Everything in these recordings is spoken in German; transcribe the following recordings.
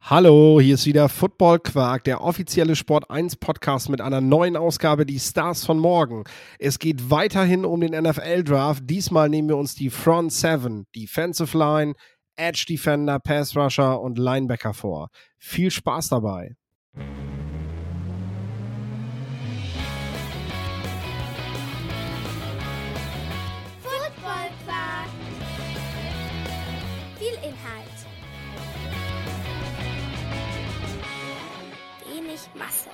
Hallo, hier ist wieder Football Quark, der offizielle Sport 1 Podcast mit einer neuen Ausgabe, die Stars von morgen. Es geht weiterhin um den NFL Draft. Diesmal nehmen wir uns die Front 7, Defensive Line, Edge Defender, Pass Rusher und Linebacker vor. Viel Spaß dabei. Football Quark. Viel Inhalt. Wenig Masse.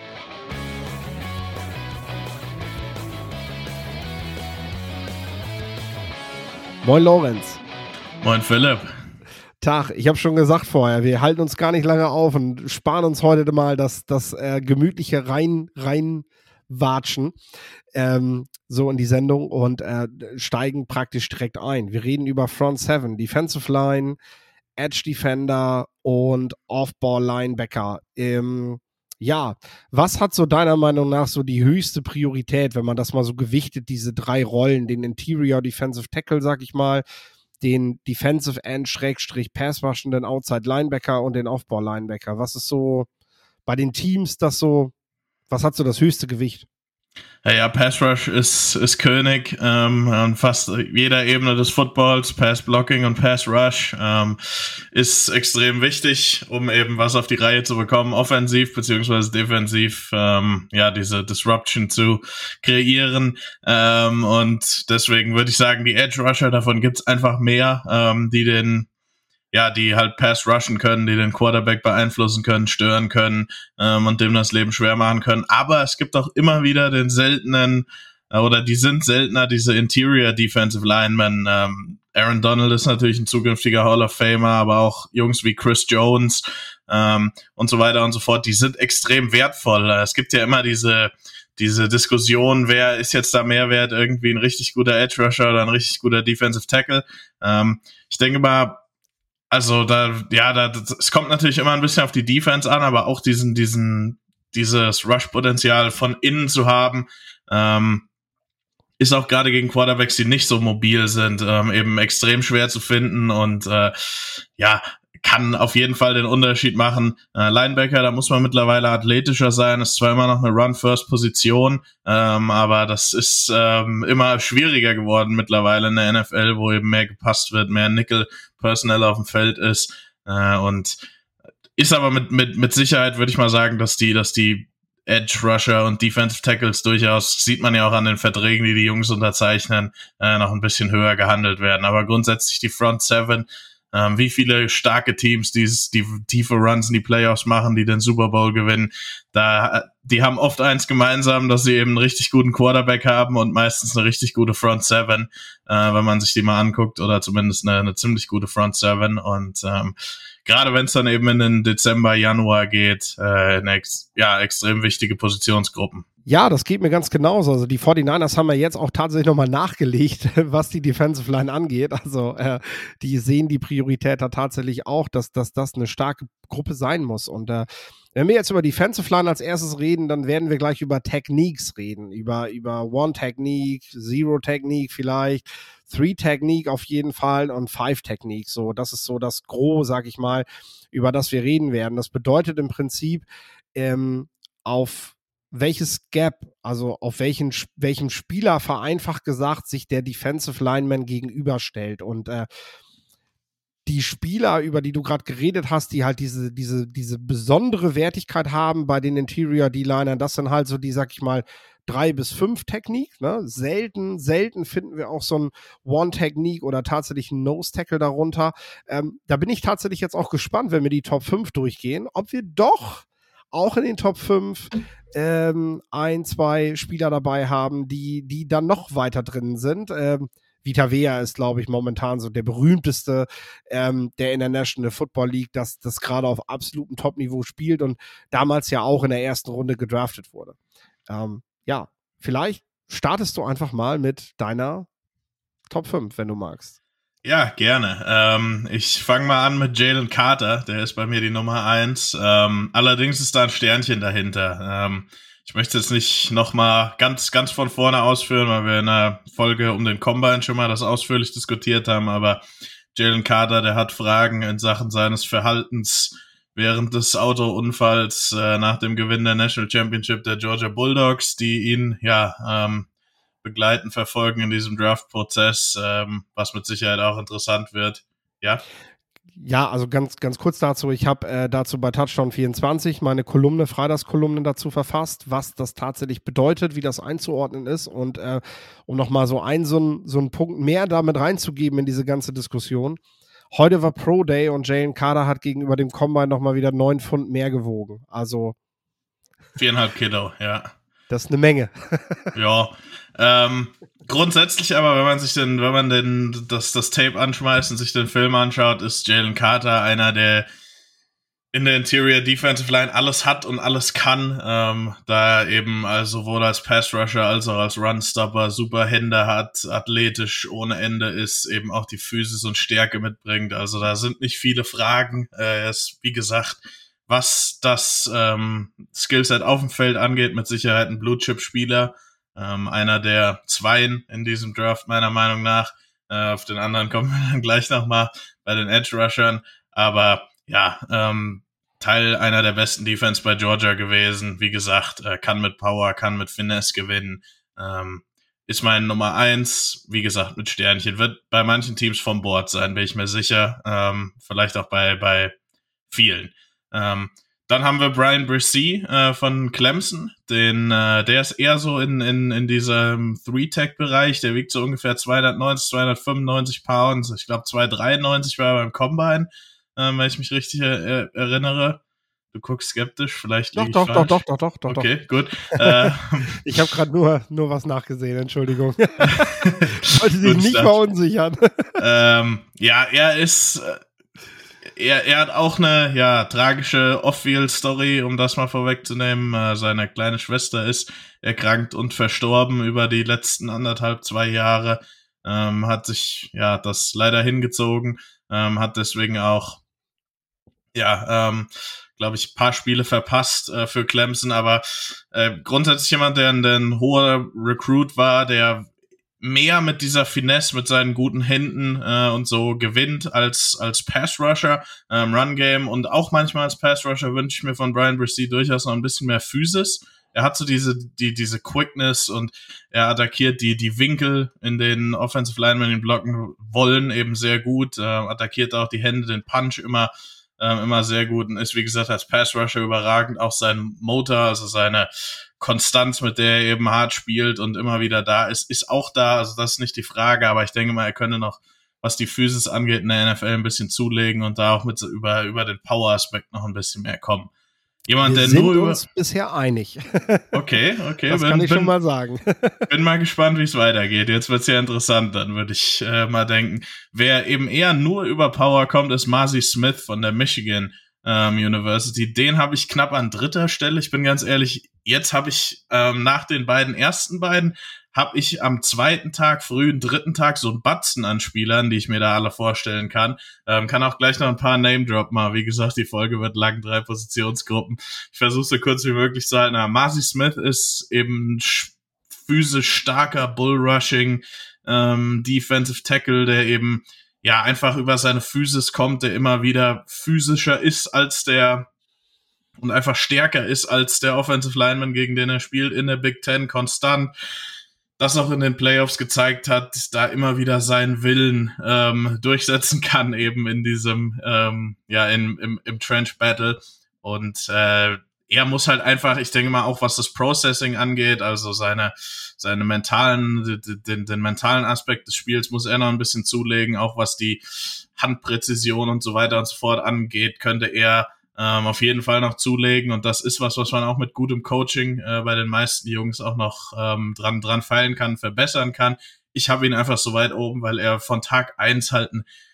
Moin Lorenz. Moin Philipp. Tag, ich habe schon gesagt vorher, wir halten uns gar nicht lange auf und sparen uns heute mal das gemütliche reinwatschen so in die Sendung und steigen praktisch direkt ein. Wir reden über Front 7, Defensive Line, Edge Defender und Off-Ball Linebacker. Ja, was hat so deiner Meinung nach so die höchste Priorität, wenn man das mal so gewichtet, diese drei Rollen, den Interior Defensive Tackle, sag ich mal, den Defensive End / Pass Rush, den Outside Linebacker und den Off-Ball Linebacker? Was ist so bei den Teams was hat so das höchste Gewicht? Ja, Pass Rush ist König an fast jeder Ebene des Footballs. Pass Blocking und Pass Rush ist extrem wichtig, um eben was auf die Reihe zu bekommen, offensiv beziehungsweise defensiv, diese Disruption zu kreieren. Und deswegen würde ich sagen, die Edge Rusher, davon gibt's einfach mehr, die halt Pass rushen können, die den Quarterback beeinflussen können, stören können und dem das Leben schwer machen können. Aber es gibt auch immer wieder die sind seltener, diese Interior Defensive Linemen. Aaron Donald ist natürlich ein zukünftiger Hall of Famer, aber auch Jungs wie Chris Jones und so weiter und so fort, die sind extrem wertvoll. Es gibt ja immer diese Diskussion, wer ist jetzt da mehr wert, irgendwie ein richtig guter Edge Rusher oder ein richtig guter Defensive Tackle. Ich denke mal, es kommt natürlich immer ein bisschen auf die Defense an, aber auch dieses Rush-Potenzial von innen zu haben, ist auch gerade gegen Quarterbacks, die nicht so mobil sind, eben extrem schwer zu finden und kann auf jeden Fall den Unterschied machen. Linebacker, da muss man mittlerweile athletischer sein, ist zwar immer noch eine Run-First-Position, aber das ist immer schwieriger geworden mittlerweile in der NFL, wo eben mehr gepasst wird, mehr Nickel-Personnel auf dem Feld ist und ist aber mit Sicherheit, würde ich mal sagen, dass die Edge Rusher und Defensive Tackles durchaus, sieht man ja auch an den Verträgen, die Jungs unterzeichnen, noch ein bisschen höher gehandelt werden. Aber grundsätzlich die Front 7, wie viele starke Teams die tiefe Runs in die Playoffs machen, die den Super Bowl gewinnen, die haben oft eins gemeinsam, dass sie eben einen richtig guten Quarterback haben und meistens eine richtig gute Front 7, wenn man sich die mal anguckt, oder zumindest eine ziemlich gute Front 7 und gerade wenn es dann eben in den Dezember, Januar geht, extrem wichtige Positionsgruppen. Ja, das geht mir ganz genauso. Also die 49ers haben ja jetzt auch tatsächlich nochmal nachgelegt, was die Defensive Line angeht. Also die sehen die Priorität da tatsächlich auch, dass das eine starke Gruppe sein muss. Und wenn wir jetzt über Defensive Line als erstes reden, dann werden wir gleich über Techniques reden. Über One-Technique, Zero-Technique vielleicht, Three-Technique auf jeden Fall und Five-Technique. So, das ist so das Gros, sag ich mal, über das wir reden werden. Das bedeutet im Prinzip auf welches Gap, also auf welchem Spieler vereinfacht gesagt sich der Defensive Lineman gegenüberstellt. Und die Spieler, über die du gerade geredet hast, die halt diese besondere Wertigkeit haben bei den Interior D-Linern, das sind halt so die, sag ich mal, 3 bis 5 Technik, ne? Selten finden wir auch so ein One-Technique oder tatsächlich ein Nose-Tackle darunter. Da bin ich tatsächlich jetzt auch gespannt, wenn wir die Top 5 durchgehen, ob wir doch auch in den Top 5 ein, zwei Spieler dabei haben, die dann noch weiter drin sind. Vita Vea ist, glaube ich, momentan so der berühmteste der International Football League, das gerade auf absolutem Top-Niveau spielt und damals ja auch in der ersten Runde gedraftet wurde. Vielleicht startest du einfach mal mit deiner Top 5, wenn du magst. Ja, gerne. Ich fange mal an mit Jalen Carter, der ist bei mir die Nummer 1. Allerdings ist da ein Sternchen dahinter. Ich möchte jetzt nicht nochmal ganz von vorne ausführen, weil wir in der Folge um den Combine schon mal das ausführlich diskutiert haben, aber Jalen Carter, der hat Fragen in Sachen seines Verhaltens während des Autounfalls nach dem Gewinn der National Championship der Georgia Bulldogs, die ihn begleiten, verfolgen in diesem Draft-Prozess, was mit Sicherheit auch interessant wird. Ja. Ja, also ganz kurz dazu. Ich habe dazu bei Touchdown 24 meine Freitagskolumne dazu verfasst, was das tatsächlich bedeutet, wie das einzuordnen ist und um nochmal so einen Punkt mehr damit reinzugeben in diese ganze Diskussion. Heute war Pro Day und Jalen Carter hat gegenüber dem Combine nochmal wieder 9 Pfund mehr gewogen. Also 4,5 Kilo, ja. Das ist eine Menge. Ja, grundsätzlich aber, wenn man das Tape anschmeißt und sich den Film anschaut, ist Jalen Carter einer, der in der Interior Defensive Line alles hat und alles kann, da eben sowohl als Pass-Rusher als auch als Run-Stopper super Hände hat, athletisch ohne Ende ist, eben auch die Physis und Stärke mitbringt. Also da sind nicht viele Fragen. Er ist, wie gesagt, was das Skillset auf dem Feld angeht, mit Sicherheit ein Blue-Chip-Spieler. Einer der Zweien in diesem Draft, meiner Meinung nach. Auf den anderen kommen wir dann gleich nochmal bei den Edge-Rushern. Aber ja, Teil einer der besten Defense bei Georgia gewesen. Wie gesagt, kann mit Power, kann mit Finesse gewinnen. Ist mein Nummer 1, wie gesagt, mit Sternchen. Wird bei manchen Teams vom Board sein, bin ich mir sicher. Vielleicht auch bei vielen. Dann haben wir Brian Bresee von Clemson. Der ist eher so in diesem 3-Tech-Bereich. Der wiegt so ungefähr 290, 295 Pounds. Ich glaube 293 war er beim Combine, wenn ich mich richtig erinnere. Du guckst skeptisch, vielleicht liege ich falsch. Doch. Okay, gut. Ich habe gerade nur was nachgesehen, Entschuldigung. Wollte sich nicht verunsichern. Ja, er ist... Er hat auch eine tragische Off-Field-Story, um das mal vorwegzunehmen. Seine kleine Schwester ist erkrankt und verstorben über die letzten 2 Jahre. Hat sich das leider hingezogen. Hat deswegen auch glaube ich, ein paar Spiele verpasst für Clemson. Aber grundsätzlich jemand, der ein hoher Recruit war, der mehr mit dieser Finesse, mit seinen guten Händen und so gewinnt als Pass-Rusher, Run-Game und auch manchmal als Pass-Rusher wünsche ich mir von Brian Bresee durchaus noch ein bisschen mehr Physis. Er hat so diese Quickness und er attackiert die Winkel, in denen Offensive Linemen ihn blocken wollen, eben sehr gut. Attackiert auch die Hände, den Punch immer sehr gut und ist, wie gesagt, als Pass-Rusher überragend. Auch sein Motor, also seine Konstanz, mit der er eben hart spielt und immer wieder da ist auch da. Also das ist nicht die Frage, aber ich denke mal, er könnte noch, was die Physis angeht, in der NFL ein bisschen zulegen und da auch mit über den Power-Aspekt noch ein bisschen mehr kommen. Jemand, wir sind uns bisher einig. Okay. Das kann ich schon mal sagen. Bin mal gespannt, wie es weitergeht. Jetzt wird's ja interessant, dann würde ich mal denken. Wer eben eher nur über Power kommt, ist Marcy Smith von der Michigan University. Den habe ich knapp an 3. Stelle. Ich bin ganz ehrlich, jetzt habe ich nach den ersten beiden, habe ich am 2. Tag, frühen 3. Tag so ein Batzen an Spielern, die ich mir da alle vorstellen kann. Kann auch gleich noch ein paar Name-Drop mal. Wie gesagt, die Folge wird lang, 3 Positionsgruppen. Ich versuche so kurz wie möglich zu halten. Marcy Smith ist eben physisch starker Bullrushing Defensive Tackle, der eben einfach über seine Physis kommt, der immer wieder physischer ist als der und einfach stärker ist als der Offensive Lineman, gegen den er spielt in der Big Ten, konstant. Das auch in den Playoffs gezeigt hat, da immer wieder seinen Willen durchsetzen kann, eben in diesem im Trench Battle. Und er muss halt einfach, ich denke mal auch, was das Processing angeht, also seine mentalen, den mentalen Aspekt des Spiels muss er noch ein bisschen zulegen, auch was die Handpräzision und so weiter und so fort angeht, könnte er auf jeden Fall noch zulegen, und das ist was man auch mit gutem Coaching bei den meisten Jungs auch noch dran feilen kann, verbessern kann. Ich habe ihn einfach so weit oben, weil er von Tag 1 halt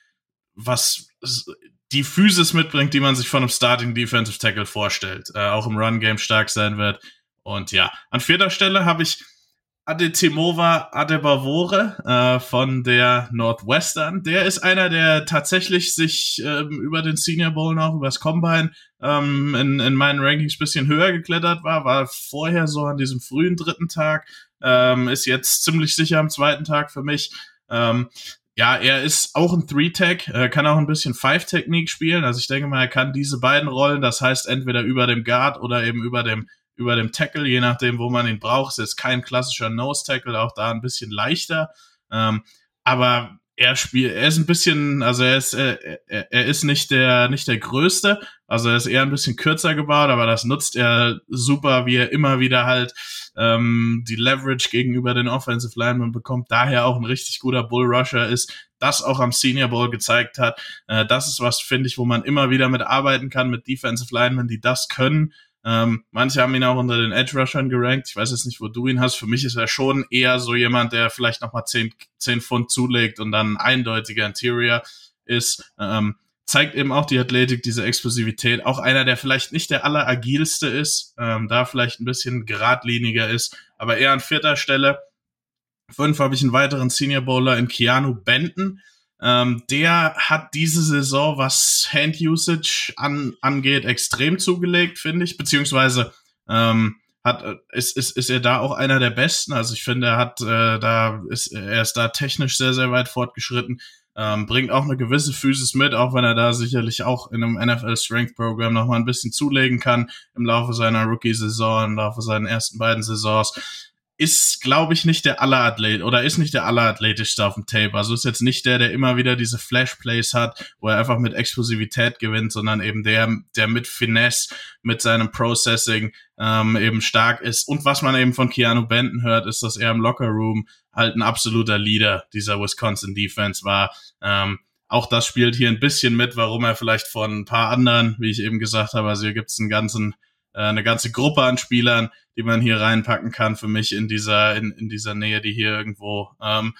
was die Physis mitbringt, die man sich von einem Starting Defensive Tackle vorstellt, auch im Run-Game stark sein wird. Und an 4. Stelle habe ich Adetomiwa Adebawore von der Northwestern. Der ist einer, der tatsächlich sich über den Senior Bowl noch, über das Combine in meinen Rankings ein bisschen höher geklettert war vorher so an diesem frühen 3. Tag, ist jetzt ziemlich sicher am 2. Tag für mich. ja, er ist auch ein Three-Tech, kann auch ein bisschen Five-Technik spielen. Also ich denke mal, er kann diese beiden Rollen, das heißt entweder über dem Guard oder eben über dem Tackle, je nachdem, wo man ihn braucht. Ist jetzt kein klassischer Nose-Tackle, auch da ein bisschen leichter. Aber er ist ein bisschen, also er ist nicht der Größte, also er ist eher ein bisschen kürzer gebaut, aber das nutzt er super, wie er immer wieder halt die Leverage gegenüber den Offensive Linemen bekommt, daher auch ein richtig guter Bull-Rusher ist, das auch am Senior Bowl gezeigt hat. Das ist was, finde ich, wo man immer wieder mit arbeiten kann, mit Defensive Linemen, die das können. Manche haben ihn auch unter den Edge-Rushern gerankt. Ich weiß jetzt nicht, wo du ihn hast. Für mich ist er schon eher so jemand, der vielleicht nochmal 10 Pfund zulegt und dann ein eindeutiger Interior ist. Zeigt eben auch die Athletik, diese Explosivität. Auch einer, der vielleicht nicht der alleragilste ist, da vielleicht ein bisschen geradliniger ist, aber eher an 4. Stelle. 5 habe ich einen weiteren Senior Bowler in Keanu Benton. Der hat diese Saison, was Hand-Usage angeht, extrem zugelegt, finde ich, beziehungsweise ist er da auch einer der Besten. Also ich finde, er ist da technisch sehr, sehr weit fortgeschritten, bringt auch eine gewisse Physis mit, auch wenn er da sicherlich auch in einem NFL Strength Program noch mal ein bisschen zulegen kann im Laufe seiner Rookie-Saison, im Laufe seiner ersten beiden Saisons. Ist, glaube ich, nicht der allerathletischste auf dem Tape. Also ist jetzt nicht der immer wieder diese Flash-Plays hat, wo er einfach mit Explosivität gewinnt, sondern eben der mit Finesse, mit seinem Processing eben stark ist. Und was man eben von Keanu Benton hört, ist, dass er im Locker-Room halt ein absoluter Leader dieser Wisconsin-Defense war. Auch das spielt hier ein bisschen mit, warum er vielleicht von ein paar anderen, wie ich eben gesagt habe, also hier gibt es eine ganze Gruppe an Spielern, die man hier reinpacken kann für mich in dieser Nähe, die ich hier irgendwo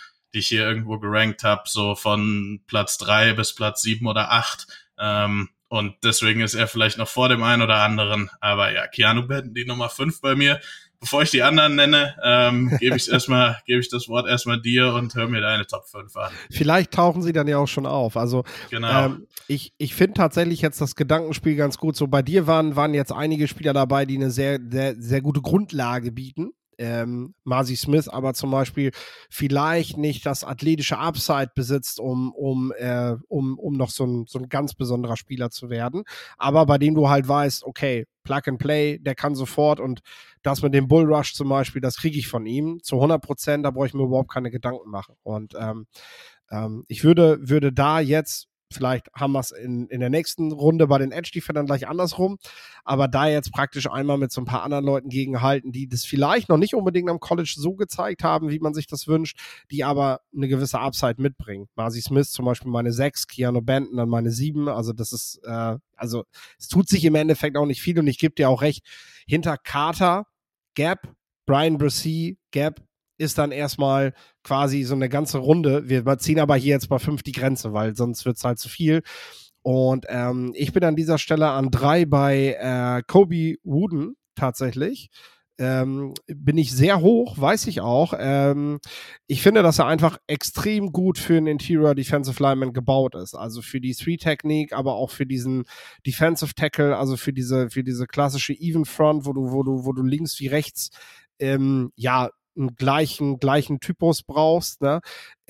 gerankt habe, so von Platz 3 bis Platz 7 oder 8. Und deswegen ist er vielleicht noch vor dem einen oder anderen. Aber ja, Keanu Benton, die Nummer 5 bei mir. Bevor ich die anderen nenne, gebe ich das Wort erstmal dir und hör mir deine Top 5 an. Vielleicht tauchen sie dann ja auch schon auf. Also genau. Ich finde tatsächlich jetzt das Gedankenspiel ganz gut. So bei dir waren jetzt einige Spieler dabei, die eine sehr, sehr, sehr gute Grundlage bieten. Mazi Smith aber zum Beispiel vielleicht nicht das athletische Upside besitzt, um noch so ein ganz besonderer Spieler zu werden. Aber bei dem du halt weißt, okay, Plug and Play, der kann sofort, und das mit dem Bull Rush zum Beispiel, das kriege ich von ihm zu 100%, da brauche ich mir überhaupt keine Gedanken machen. Und ich würde da jetzt, vielleicht haben wir es in der nächsten Runde bei den Edge-Defendern gleich andersrum, aber da jetzt praktisch einmal mit so ein paar anderen Leuten gegenhalten, die das vielleicht noch nicht unbedingt am College so gezeigt haben, wie man sich das wünscht, die aber eine gewisse Upside mitbringen. Mazi Smith zum Beispiel meine 6, Keanu Benton dann meine 7, also das ist, es tut sich im Endeffekt auch nicht viel, und ich gebe dir auch recht, hinter Carter, Gap, Brian Bresee, Gap, ist dann erstmal quasi so eine ganze Runde. Wir ziehen aber hier jetzt bei 5 die Grenze, weil sonst wird es halt zu viel. Und ich bin an dieser Stelle an 3 bei Kobe Wooden tatsächlich. Bin ich sehr hoch, weiß ich auch. Ich finde, dass er einfach extrem gut für einen Interior Defensive Lineman gebaut ist. Also für die Three-Technik, aber auch für diesen Defensive Tackle, also für diese klassische Even Front, wo du links wie rechts einen gleichen Typus brauchst. Ne?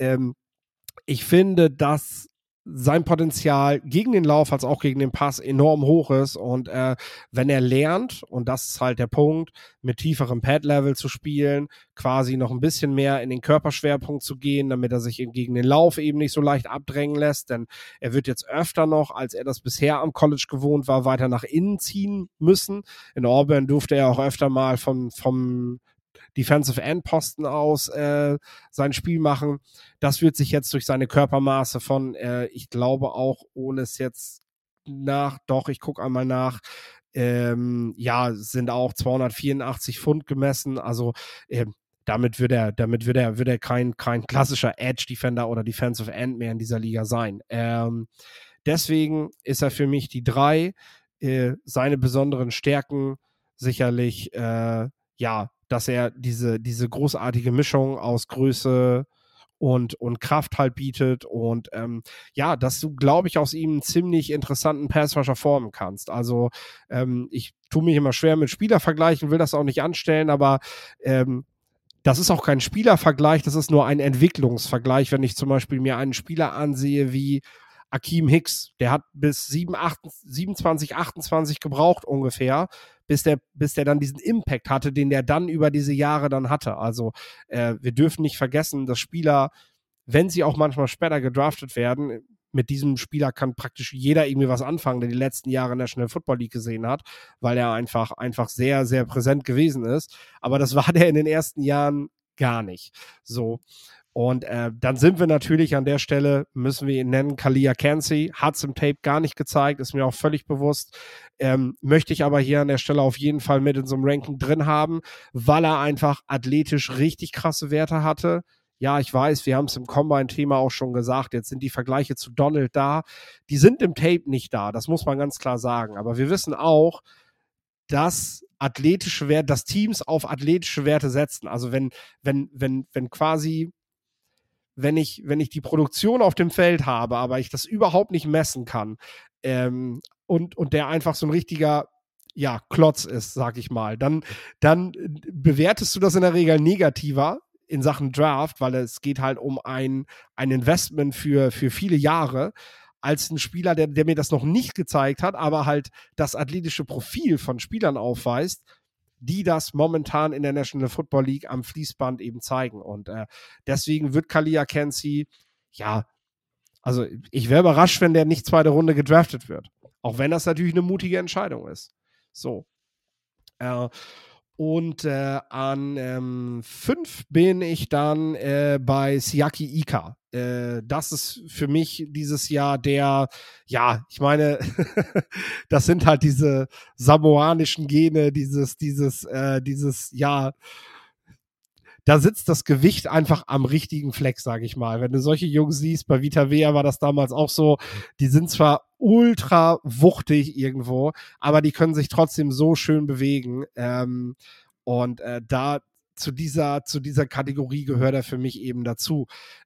Ich finde, dass sein Potenzial gegen den Lauf als auch gegen den Pass enorm hoch ist, und wenn er lernt, und das ist halt der Punkt, mit tieferem Pad-Level zu spielen, quasi noch ein bisschen mehr in den Körperschwerpunkt zu gehen, damit er sich eben gegen den Lauf eben nicht so leicht abdrängen lässt, denn er wird jetzt öfter noch, als er das bisher am College gewohnt war, weiter nach innen ziehen müssen. In Auburn durfte er auch öfter mal vom Defensive End Posten aus sein Spiel machen. Das wird sich jetzt durch seine Körpermaße von, ich glaube auch, ohne es jetzt ich gucke einmal nach, sind auch 284 Pfund gemessen, also damit wird er kein klassischer Edge Defender oder Defensive End mehr in dieser Liga sein. Deswegen ist er für mich die 3. Seine besonderen Stärken sicherlich, dass er diese großartige Mischung aus Größe und Kraft halt bietet, und dass du, glaube ich, aus ihm einen ziemlich interessanten Passrusher formen kannst. Also ich tue mich immer schwer mit Spielervergleichen, will das auch nicht anstellen, aber das ist auch kein Spielervergleich, das ist nur ein Entwicklungsvergleich, wenn ich zum Beispiel mir einen Spieler ansehe wie Akiem Hicks, der hat bis 27, 28 gebraucht ungefähr, bis der dann diesen Impact hatte, den der dann über diese Jahre dann hatte. Also wir dürfen nicht vergessen, dass Spieler, wenn sie auch manchmal später gedraftet werden, mit diesem Spieler kann praktisch jeder irgendwie was anfangen, der die letzten Jahre National Football League gesehen hat, weil er einfach sehr, sehr präsent gewesen ist. Aber das war der in den ersten Jahren gar nicht. So. Und dann sind wir natürlich an der Stelle, müssen wir ihn nennen, Kalia Cansey, hat es im Tape gar nicht gezeigt, ist mir auch völlig bewusst. Möchte ich aber hier an der Stelle auf jeden Fall mit in so einem Ranking drin haben, weil er einfach athletisch richtig krasse Werte hatte. Ja, ich weiß, wir haben es im Combine-Thema auch schon gesagt, jetzt sind die Vergleiche zu Donald da. Die sind im Tape nicht da, das muss man ganz klar sagen. Aber wir wissen auch, dass dass Teams auf athletische Werte setzen. Also wenn ich die Produktion auf dem Feld habe, aber ich das überhaupt nicht messen kann, und der einfach so ein richtiger Klotz ist, sag ich mal, dann bewertest du das in der Regel negativer in Sachen Draft, weil es geht halt um ein Investment für viele Jahre, als ein Spieler, der mir das noch nicht gezeigt hat, aber halt das athletische Profil von Spielern aufweist, die das momentan in der National Football League am Fließband eben zeigen. Und deswegen wird Kalia Cansey, also ich wäre überrascht, wenn der nicht zweite Runde gedraftet wird. Auch wenn das natürlich eine mutige Entscheidung ist. So. Und an 5 bin ich dann bei Siaki Ika. Das ist für mich dieses Jahr ich meine, das sind halt diese samoanischen Gene, da sitzt das Gewicht einfach am richtigen Fleck, sage ich mal. Wenn du solche Jungs siehst, bei Vita Vea war das damals auch so, die sind zwar ultra wuchtig irgendwo, aber die können sich trotzdem so schön bewegen. Und da zu dieser Kategorie gehört er für mich eben dazu.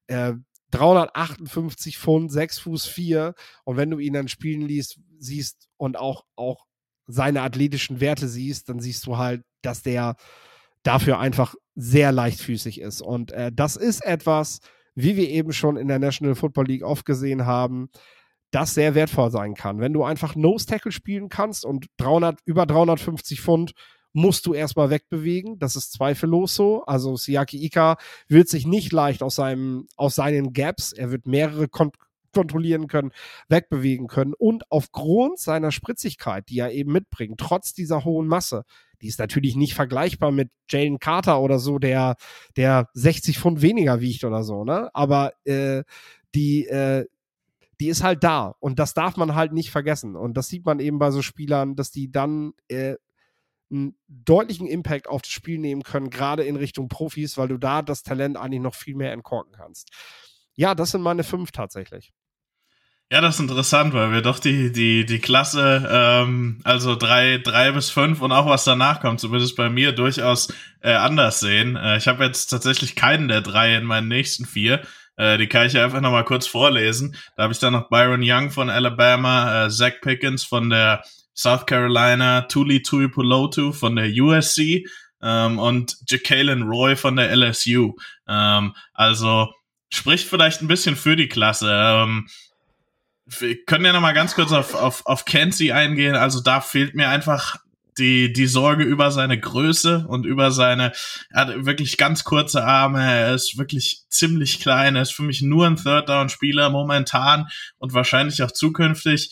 358 Pfund, 6 Fuß 4. Und wenn du ihn dann spielen siehst und auch seine athletischen Werte siehst, dann siehst du halt, dass der dafür einfach sehr leichtfüßig ist. Und das ist etwas, wie wir eben schon in der National Football League oft gesehen haben, das sehr wertvoll sein kann. Wenn du einfach Nose Tackle spielen kannst und über 350 Pfund musst du erstmal wegbewegen. Das ist zweifellos so. Also Siaki Ika wird sich nicht leicht aus seinen Gaps, er wird mehrere kontrollieren können, wegbewegen können. Und aufgrund seiner Spritzigkeit, die er eben mitbringt, trotz dieser hohen Masse, die ist natürlich nicht vergleichbar mit Jalen Carter oder so, der 60 Pfund weniger wiegt oder so, ne? Aber die ist halt da. Und das darf man halt nicht vergessen. Und das sieht man eben bei so Spielern, dass die dann einen deutlichen Impact auf das Spiel nehmen können, gerade in Richtung Profis, weil du da das Talent eigentlich noch viel mehr entkorken kannst. Ja, das sind meine 5 tatsächlich. Ja, das ist interessant, weil wir doch die Klasse, also 3 bis 5 und auch was danach kommt, zumindest bei mir, durchaus anders sehen. Ich habe jetzt tatsächlich keinen der 3 in meinen nächsten 4. Die kann ich einfach nochmal kurz vorlesen. Da habe ich dann noch Byron Young von Alabama, Zach Pickens von der South Carolina, Tuli Tuipulotu von der USC und Jacqueline Roy von der LSU. Also spricht vielleicht ein bisschen für die Klasse. Wir können ja noch mal ganz kurz auf Cansey eingehen. Also da fehlt mir einfach die Sorge über seine Größe und über er hat wirklich ganz kurze Arme, er ist wirklich ziemlich klein, er ist für mich nur ein Third-Down-Spieler momentan und wahrscheinlich auch zukünftig.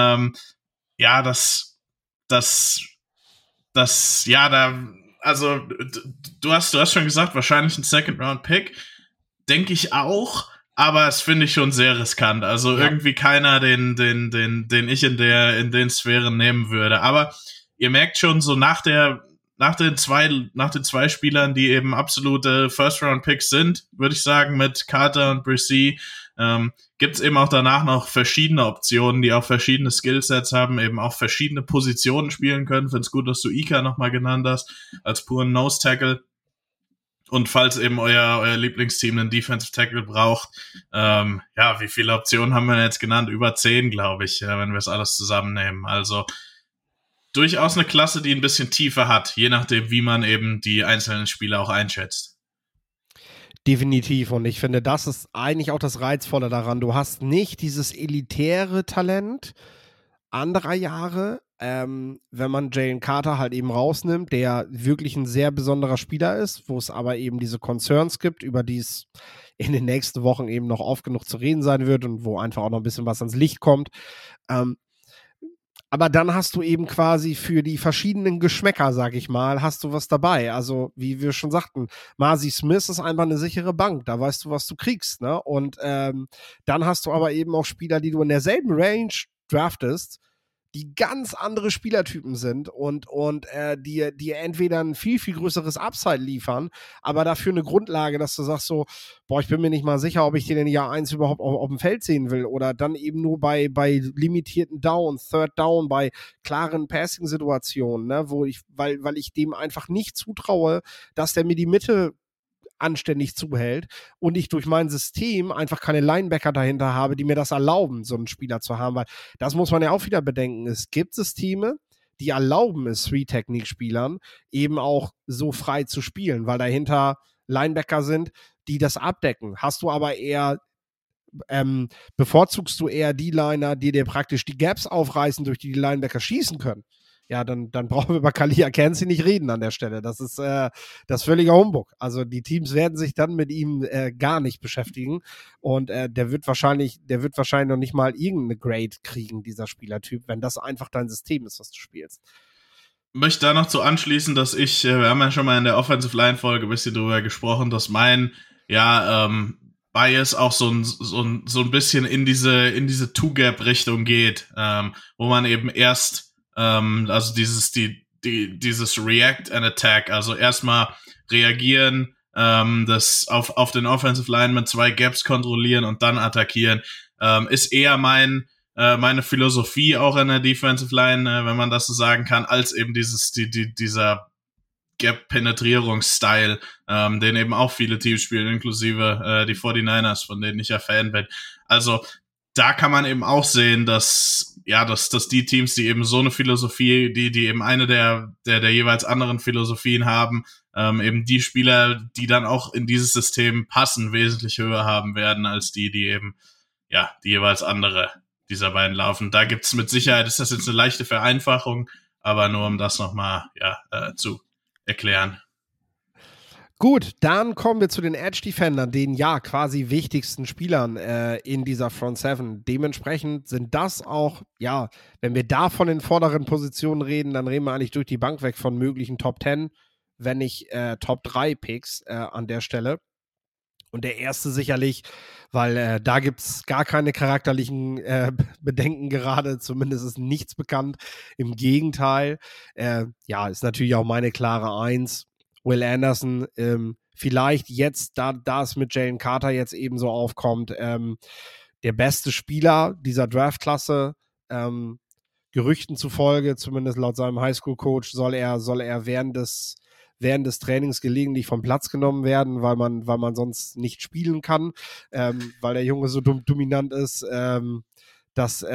Also du hast schon gesagt, wahrscheinlich ein Second-Round-Pick, denke ich auch, aber es finde ich schon sehr riskant. Also irgendwie keiner, den ich in den Sphären nehmen würde. Aber ihr merkt schon, so nach den zwei Spielern, die eben absolute First-Round-Picks sind, würde ich sagen, mit Carter und Bresee, gibt's eben auch danach noch verschiedene Optionen, die auch verschiedene Skillsets haben, eben auch verschiedene Positionen spielen können. Find's gut, dass du Ika nochmal genannt hast, als puren Nose-Tackle. Und falls eben euer Lieblingsteam einen Defensive Tackle braucht, wie viele Optionen haben wir jetzt genannt? Über 10, glaube ich, wenn wir es alles zusammennehmen. Also durchaus eine Klasse, die ein bisschen Tiefe hat, je nachdem, wie man eben die einzelnen Spieler auch einschätzt. Definitiv. Und ich finde, das ist eigentlich auch das Reizvolle daran. Du hast nicht dieses elitäre Talent anderer Jahre, wenn man Jalen Carter halt eben rausnimmt, der wirklich ein sehr besonderer Spieler ist, wo es aber eben diese Concerns gibt, über die es in den nächsten Wochen eben noch oft genug zu reden sein wird und wo einfach auch noch ein bisschen was ans Licht kommt. Aber dann hast du eben quasi für die verschiedenen Geschmäcker, sag ich mal, hast du was dabei. Also, wie wir schon sagten, Marzi Smith ist einfach eine sichere Bank. Da weißt du, was du kriegst, ne? Und dann hast du aber eben auch Spieler, die du in derselben Range draftest, die ganz andere Spielertypen sind und die entweder ein viel, viel größeres Upside liefern, aber dafür eine Grundlage, dass du sagst so, boah, ich bin mir nicht mal sicher, ob ich den in Jahr 1 überhaupt auf dem Feld sehen will oder dann eben nur bei limitierten Downs, Third Down, bei klaren Passing-Situationen, ne, weil ich dem einfach nicht zutraue, dass der mir die Mitte anständig zuhält und ich durch mein System einfach keine Linebacker dahinter habe, die mir das erlauben, so einen Spieler zu haben, weil das muss man ja auch wieder bedenken. Es gibt Systeme, die erlauben es Three-Technique-Spielern eben auch so frei zu spielen, weil dahinter Linebacker sind, die das abdecken. Hast du aber eher bevorzugst du eher die Liner, die dir praktisch die Gaps aufreißen, durch die Linebacker schießen können, ja, dann brauchen wir über Kalia Kensi nicht reden an der Stelle. Das ist völliger Humbug. Also die Teams werden sich dann mit ihm gar nicht beschäftigen und der wird wahrscheinlich noch nicht mal irgendeine Grade kriegen, dieser Spielertyp, wenn das einfach dein System ist, was du spielst. Ich möchte da noch zu anschließen, dass wir haben ja schon mal in der Offensive Line Folge ein bisschen drüber gesprochen, dass mein Bias auch so ein bisschen in diese Two-Gap-Richtung geht, wo man eben erst also dieses React and Attack, also erstmal reagieren, das auf den Offensive Lineman 2 Gaps kontrollieren und dann attackieren, ist eher meine Philosophie auch in der Defensive Line, wenn man das so sagen kann, als eben dieser Gap-Penetrierungsstyle, den eben auch viele Teams spielen, inklusive die 49ers, von denen ich ja Fan bin. Also da kann man eben auch sehen, dass die Teams, die eben so eine Philosophie, die eben eine der jeweils anderen Philosophien haben, eben die Spieler, die dann auch in dieses System passen, wesentlich höher haben werden als die eben, die jeweils andere dieser beiden laufen. Da gibt's mit Sicherheit, ist das jetzt eine leichte Vereinfachung, aber nur um das nochmal, zu erklären. Gut, dann kommen wir zu den Edge-Defendern, den quasi wichtigsten Spielern in dieser Front Seven. Dementsprechend sind das auch, wenn wir da von den vorderen Positionen reden, dann reden wir eigentlich durch die Bank weg von möglichen Top 10, wenn nicht Top 3 Picks an der Stelle. Und der erste sicherlich, weil da gibt es gar keine charakterlichen Bedenken gerade, zumindest ist nichts bekannt. Im Gegenteil, ist natürlich auch meine klare Eins. Will Anderson, vielleicht jetzt, da es mit Jalen Carter jetzt eben so aufkommt, der beste Spieler dieser Draftklasse, Gerüchten zufolge, zumindest laut seinem Highschool-Coach, soll er während des Trainings gelegentlich vom Platz genommen werden, weil man sonst nicht spielen kann, weil der Junge so dominant ist, dass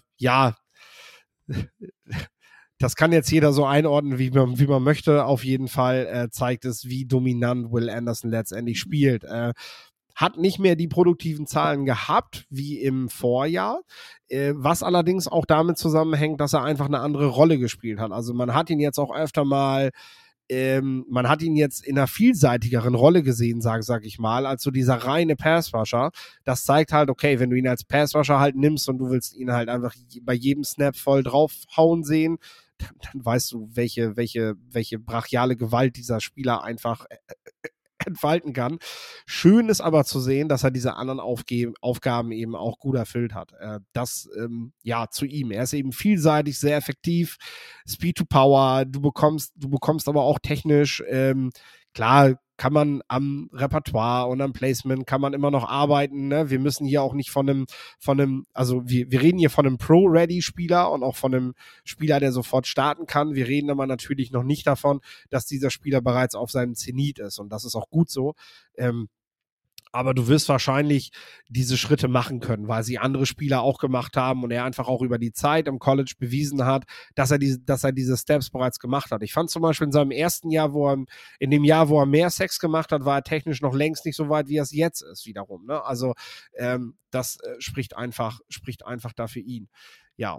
das kann jetzt jeder so einordnen, wie man möchte. Auf jeden Fall zeigt es, wie dominant Will Anderson letztendlich spielt. Hat nicht mehr die produktiven Zahlen gehabt wie im Vorjahr, was allerdings auch damit zusammenhängt, dass er einfach eine andere Rolle gespielt hat. Also man hat ihn jetzt auch öfter mal man hat ihn jetzt in einer vielseitigeren Rolle gesehen, sag ich mal, als so dieser reine Passrusher. Das zeigt halt, okay, wenn du ihn als Passrusher halt nimmst und du willst ihn halt einfach bei jedem Snap voll draufhauen sehen, dann weißt du, welche brachiale Gewalt dieser Spieler einfach entfalten kann. Schön ist aber zu sehen, dass er diese anderen Aufgaben eben auch gut erfüllt hat. Das zu ihm. Er ist eben vielseitig, sehr effektiv, Speed to Power, du bekommst aber auch technisch, klar, kann man am Repertoire und am Placement kann man immer noch arbeiten, ne? Wir müssen hier auch nicht von einem, also wir reden hier von einem Pro-Ready-Spieler und auch von einem Spieler, der sofort starten kann. Wir reden aber natürlich noch nicht davon, dass dieser Spieler bereits auf seinem Zenit ist und das ist auch gut so. Aber du wirst wahrscheinlich diese Schritte machen können, weil sie andere Spieler auch gemacht haben und er einfach auch über die Zeit im College bewiesen hat, dass er diese Steps bereits gemacht hat. Ich fand zum Beispiel in seinem ersten Jahr, in dem Jahr, wo er mehr Sex gemacht hat, war er technisch noch längst nicht so weit, wie er es jetzt ist, wiederum. Ne? Also das spricht einfach da für ihn. Ja,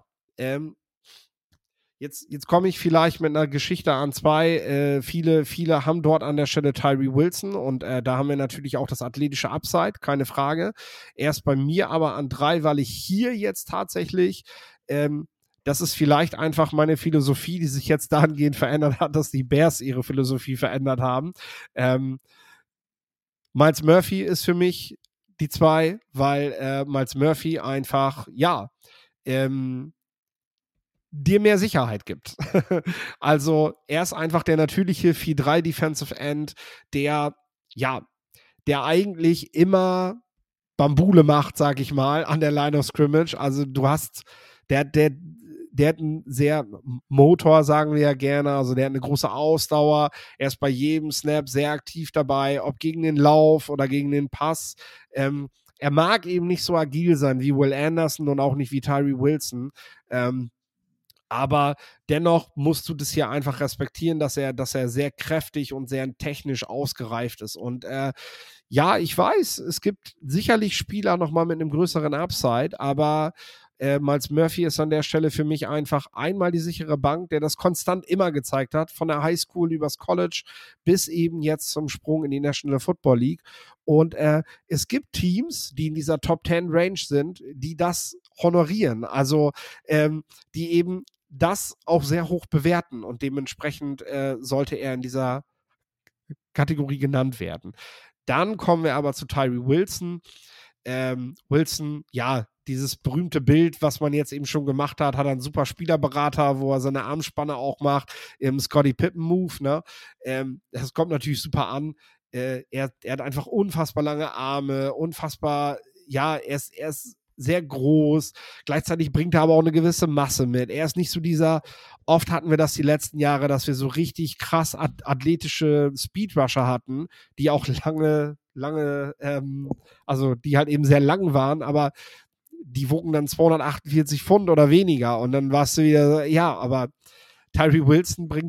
Jetzt komme ich vielleicht mit einer Geschichte an zwei. Viele haben dort an der Stelle Tyree Wilson und da haben wir natürlich auch das athletische Upside, keine Frage. Erst bei mir aber an 3, weil ich hier jetzt tatsächlich, das ist vielleicht einfach meine Philosophie, die sich jetzt dahingehend verändert hat, dass die Bears ihre Philosophie verändert haben. Miles Murphy ist für mich die 2, weil Miles Murphy einfach, dir mehr Sicherheit gibt. Also er ist einfach der natürliche 4-3 Defensive End, der eigentlich immer Bambule macht, sag ich mal, an der Line of Scrimmage. Also du hast, der hat einen sehr Motor, sagen wir ja gerne, also der hat eine große Ausdauer, er ist bei jedem Snap sehr aktiv dabei, ob gegen den Lauf oder gegen den Pass. Er mag eben nicht so agil sein wie Will Anderson und auch nicht wie Tyree Wilson. Aber dennoch musst du das hier einfach respektieren, dass er sehr kräftig und sehr technisch ausgereift ist. Und ich weiß, es gibt sicherlich Spieler nochmal mit einem größeren Upside, aber Miles Murphy ist an der Stelle für mich einfach einmal die sichere Bank, der das konstant immer gezeigt hat, von der Highschool übers College bis eben jetzt zum Sprung in die National Football League. Und es gibt Teams, die in dieser Top 10 Range sind, die das honorieren, also die eben das auch sehr hoch bewerten und dementsprechend sollte er in dieser Kategorie genannt werden. Dann kommen wir aber zu Tyree Wilson. Wilson, dieses berühmte Bild, was man jetzt eben schon gemacht hat, hat einen super Spielerberater, wo er seine Armspanne auch macht, im Scottie Pippen-Move, ne? Das kommt natürlich super an. Er hat einfach unfassbar lange Arme, er ist sehr groß, gleichzeitig bringt er aber auch eine gewisse Masse mit. Er ist nicht so oft hatten wir das die letzten Jahre, dass wir so richtig krass athletische Speedrusher hatten, die auch lange, also die halt eben sehr lang waren, aber die wogen dann 248 Pfund oder weniger und dann warst du wieder, aber Tyree Wilson bringt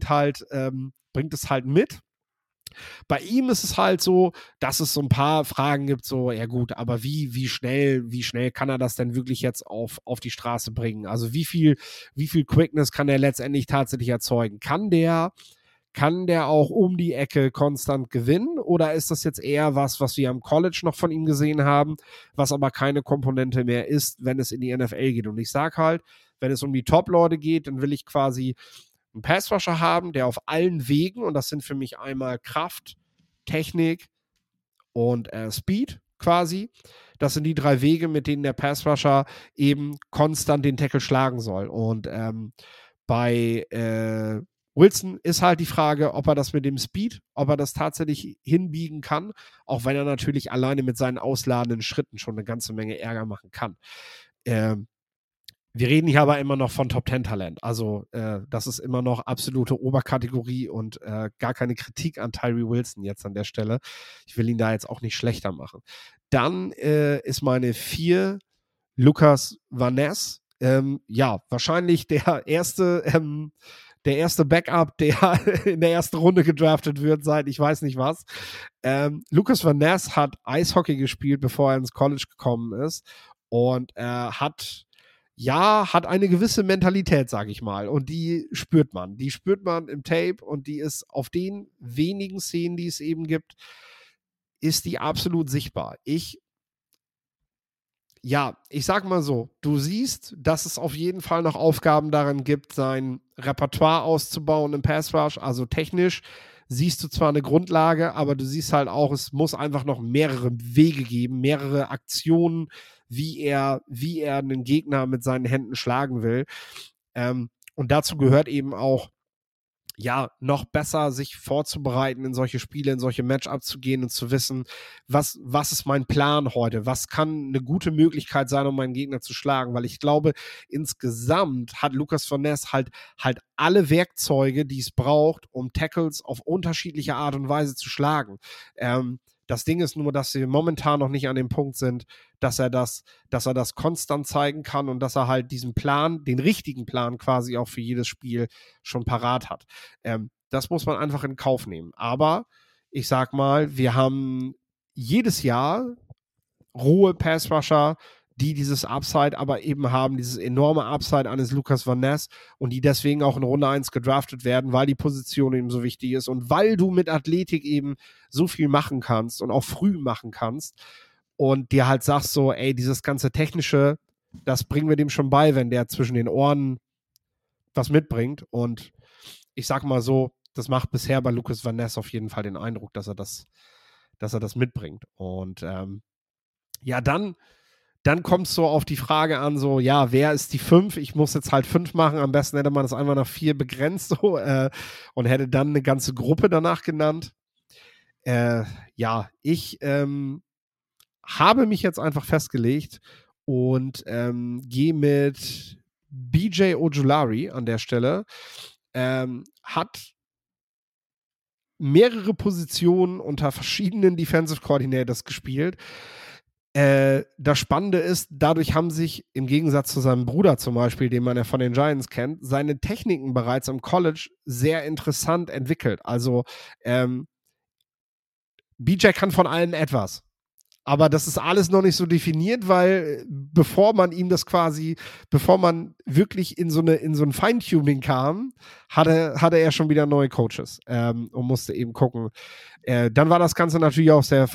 es halt mit. Bei ihm ist es halt so, dass es so ein paar Fragen gibt, so, ja gut, aber wie schnell kann er das denn wirklich jetzt auf die Straße bringen? Also wie viel Quickness kann er letztendlich tatsächlich erzeugen? Kann der auch um die Ecke konstant gewinnen oder ist das jetzt eher was wir am College noch von ihm gesehen haben, was aber keine Komponente mehr ist, wenn es in die NFL geht? Und ich sag halt, wenn es um die Top-Leute geht, dann will ich quasi einen Passrusher haben, der auf allen Wegen, und das sind für mich einmal Kraft, Technik und Speed quasi, das sind die 3 Wege, mit denen der Passrusher eben konstant den Tackle schlagen soll. Und bei Wilson ist halt die Frage, ob er das mit dem Speed, ob er das tatsächlich hinbiegen kann, auch wenn er natürlich alleine mit seinen ausladenden Schritten schon eine ganze Menge Ärger machen kann. Wir reden hier aber immer noch von Top-10-Talent. Also das ist immer noch absolute Oberkategorie und gar keine Kritik an Tyree Wilson jetzt an der Stelle. Ich will ihn da jetzt auch nicht schlechter machen. Dann ist meine 4 Lucas Van Ness. Wahrscheinlich der erste Backup, der in der ersten Runde gedraftet wird seit ich weiß nicht was. Lucas Van Ness hat Eishockey gespielt, bevor er ins College gekommen ist und hat eine gewisse Mentalität, sage ich mal. Und die spürt man. Die spürt man im Tape und die ist auf den wenigen Szenen, die es eben gibt, ist die absolut sichtbar. Ich sag mal so, du siehst, dass es auf jeden Fall noch Aufgaben darin gibt, sein Repertoire auszubauen im Pass Rush, also technisch siehst du zwar eine Grundlage, aber du siehst halt auch, es muss einfach noch mehrere Wege geben, mehrere Aktionen, wie er einen Gegner mit seinen Händen schlagen will. Und dazu gehört eben auch, noch besser sich vorzubereiten, in solche Spiele, in solche Matchups zu gehen und zu wissen, was ist mein Plan heute? Was kann eine gute Möglichkeit sein, um meinen Gegner zu schlagen? Weil ich glaube, insgesamt hat Lucas Van Ness halt alle Werkzeuge, die es braucht, um Tackles auf unterschiedliche Art und Weise zu schlagen. Das Ding ist nur, dass wir momentan noch nicht an dem Punkt sind, dass er das konstant zeigen kann und dass er halt diesen Plan, den richtigen Plan quasi auch für jedes Spiel schon parat hat. Das muss man einfach in Kauf nehmen. Aber ich sag mal, wir haben jedes Jahr rohe Pass-Rusher, die dieses Upside aber eben haben, dieses enorme Upside eines Lucas Van Ness und die deswegen auch in Runde 1 gedraftet werden, weil die Position eben so wichtig ist und weil du mit Athletik eben so viel machen kannst und auch früh machen kannst und dir halt sagst so, ey, dieses ganze Technische, das bringen wir dem schon bei, wenn der zwischen den Ohren was mitbringt und ich sag mal so, das macht bisher bei Lucas Van Ness auf jeden Fall den Eindruck, dass er das mitbringt und ja, dann kommt es so auf die Frage an, so, ja, wer ist die 5? Ich muss jetzt halt 5 machen. Am besten hätte man das einfach nach 4 begrenzt so, und hätte dann eine ganze Gruppe danach genannt. Ja, ich habe mich jetzt einfach festgelegt und gehe mit BJ Ojulari an der Stelle. Hat mehrere Positionen unter verschiedenen Defensive Coordinators gespielt. Das Spannende ist, dadurch haben sich im Gegensatz zu seinem Bruder zum Beispiel, den man ja von den Giants kennt, seine Techniken bereits im College sehr interessant entwickelt. Also BJ kann von allen etwas. Aber das ist alles noch nicht so definiert, weil bevor man wirklich in so ein Feintuning kam, hatte er schon wieder neue Coaches und musste eben gucken. Dann war das Ganze natürlich auch sehr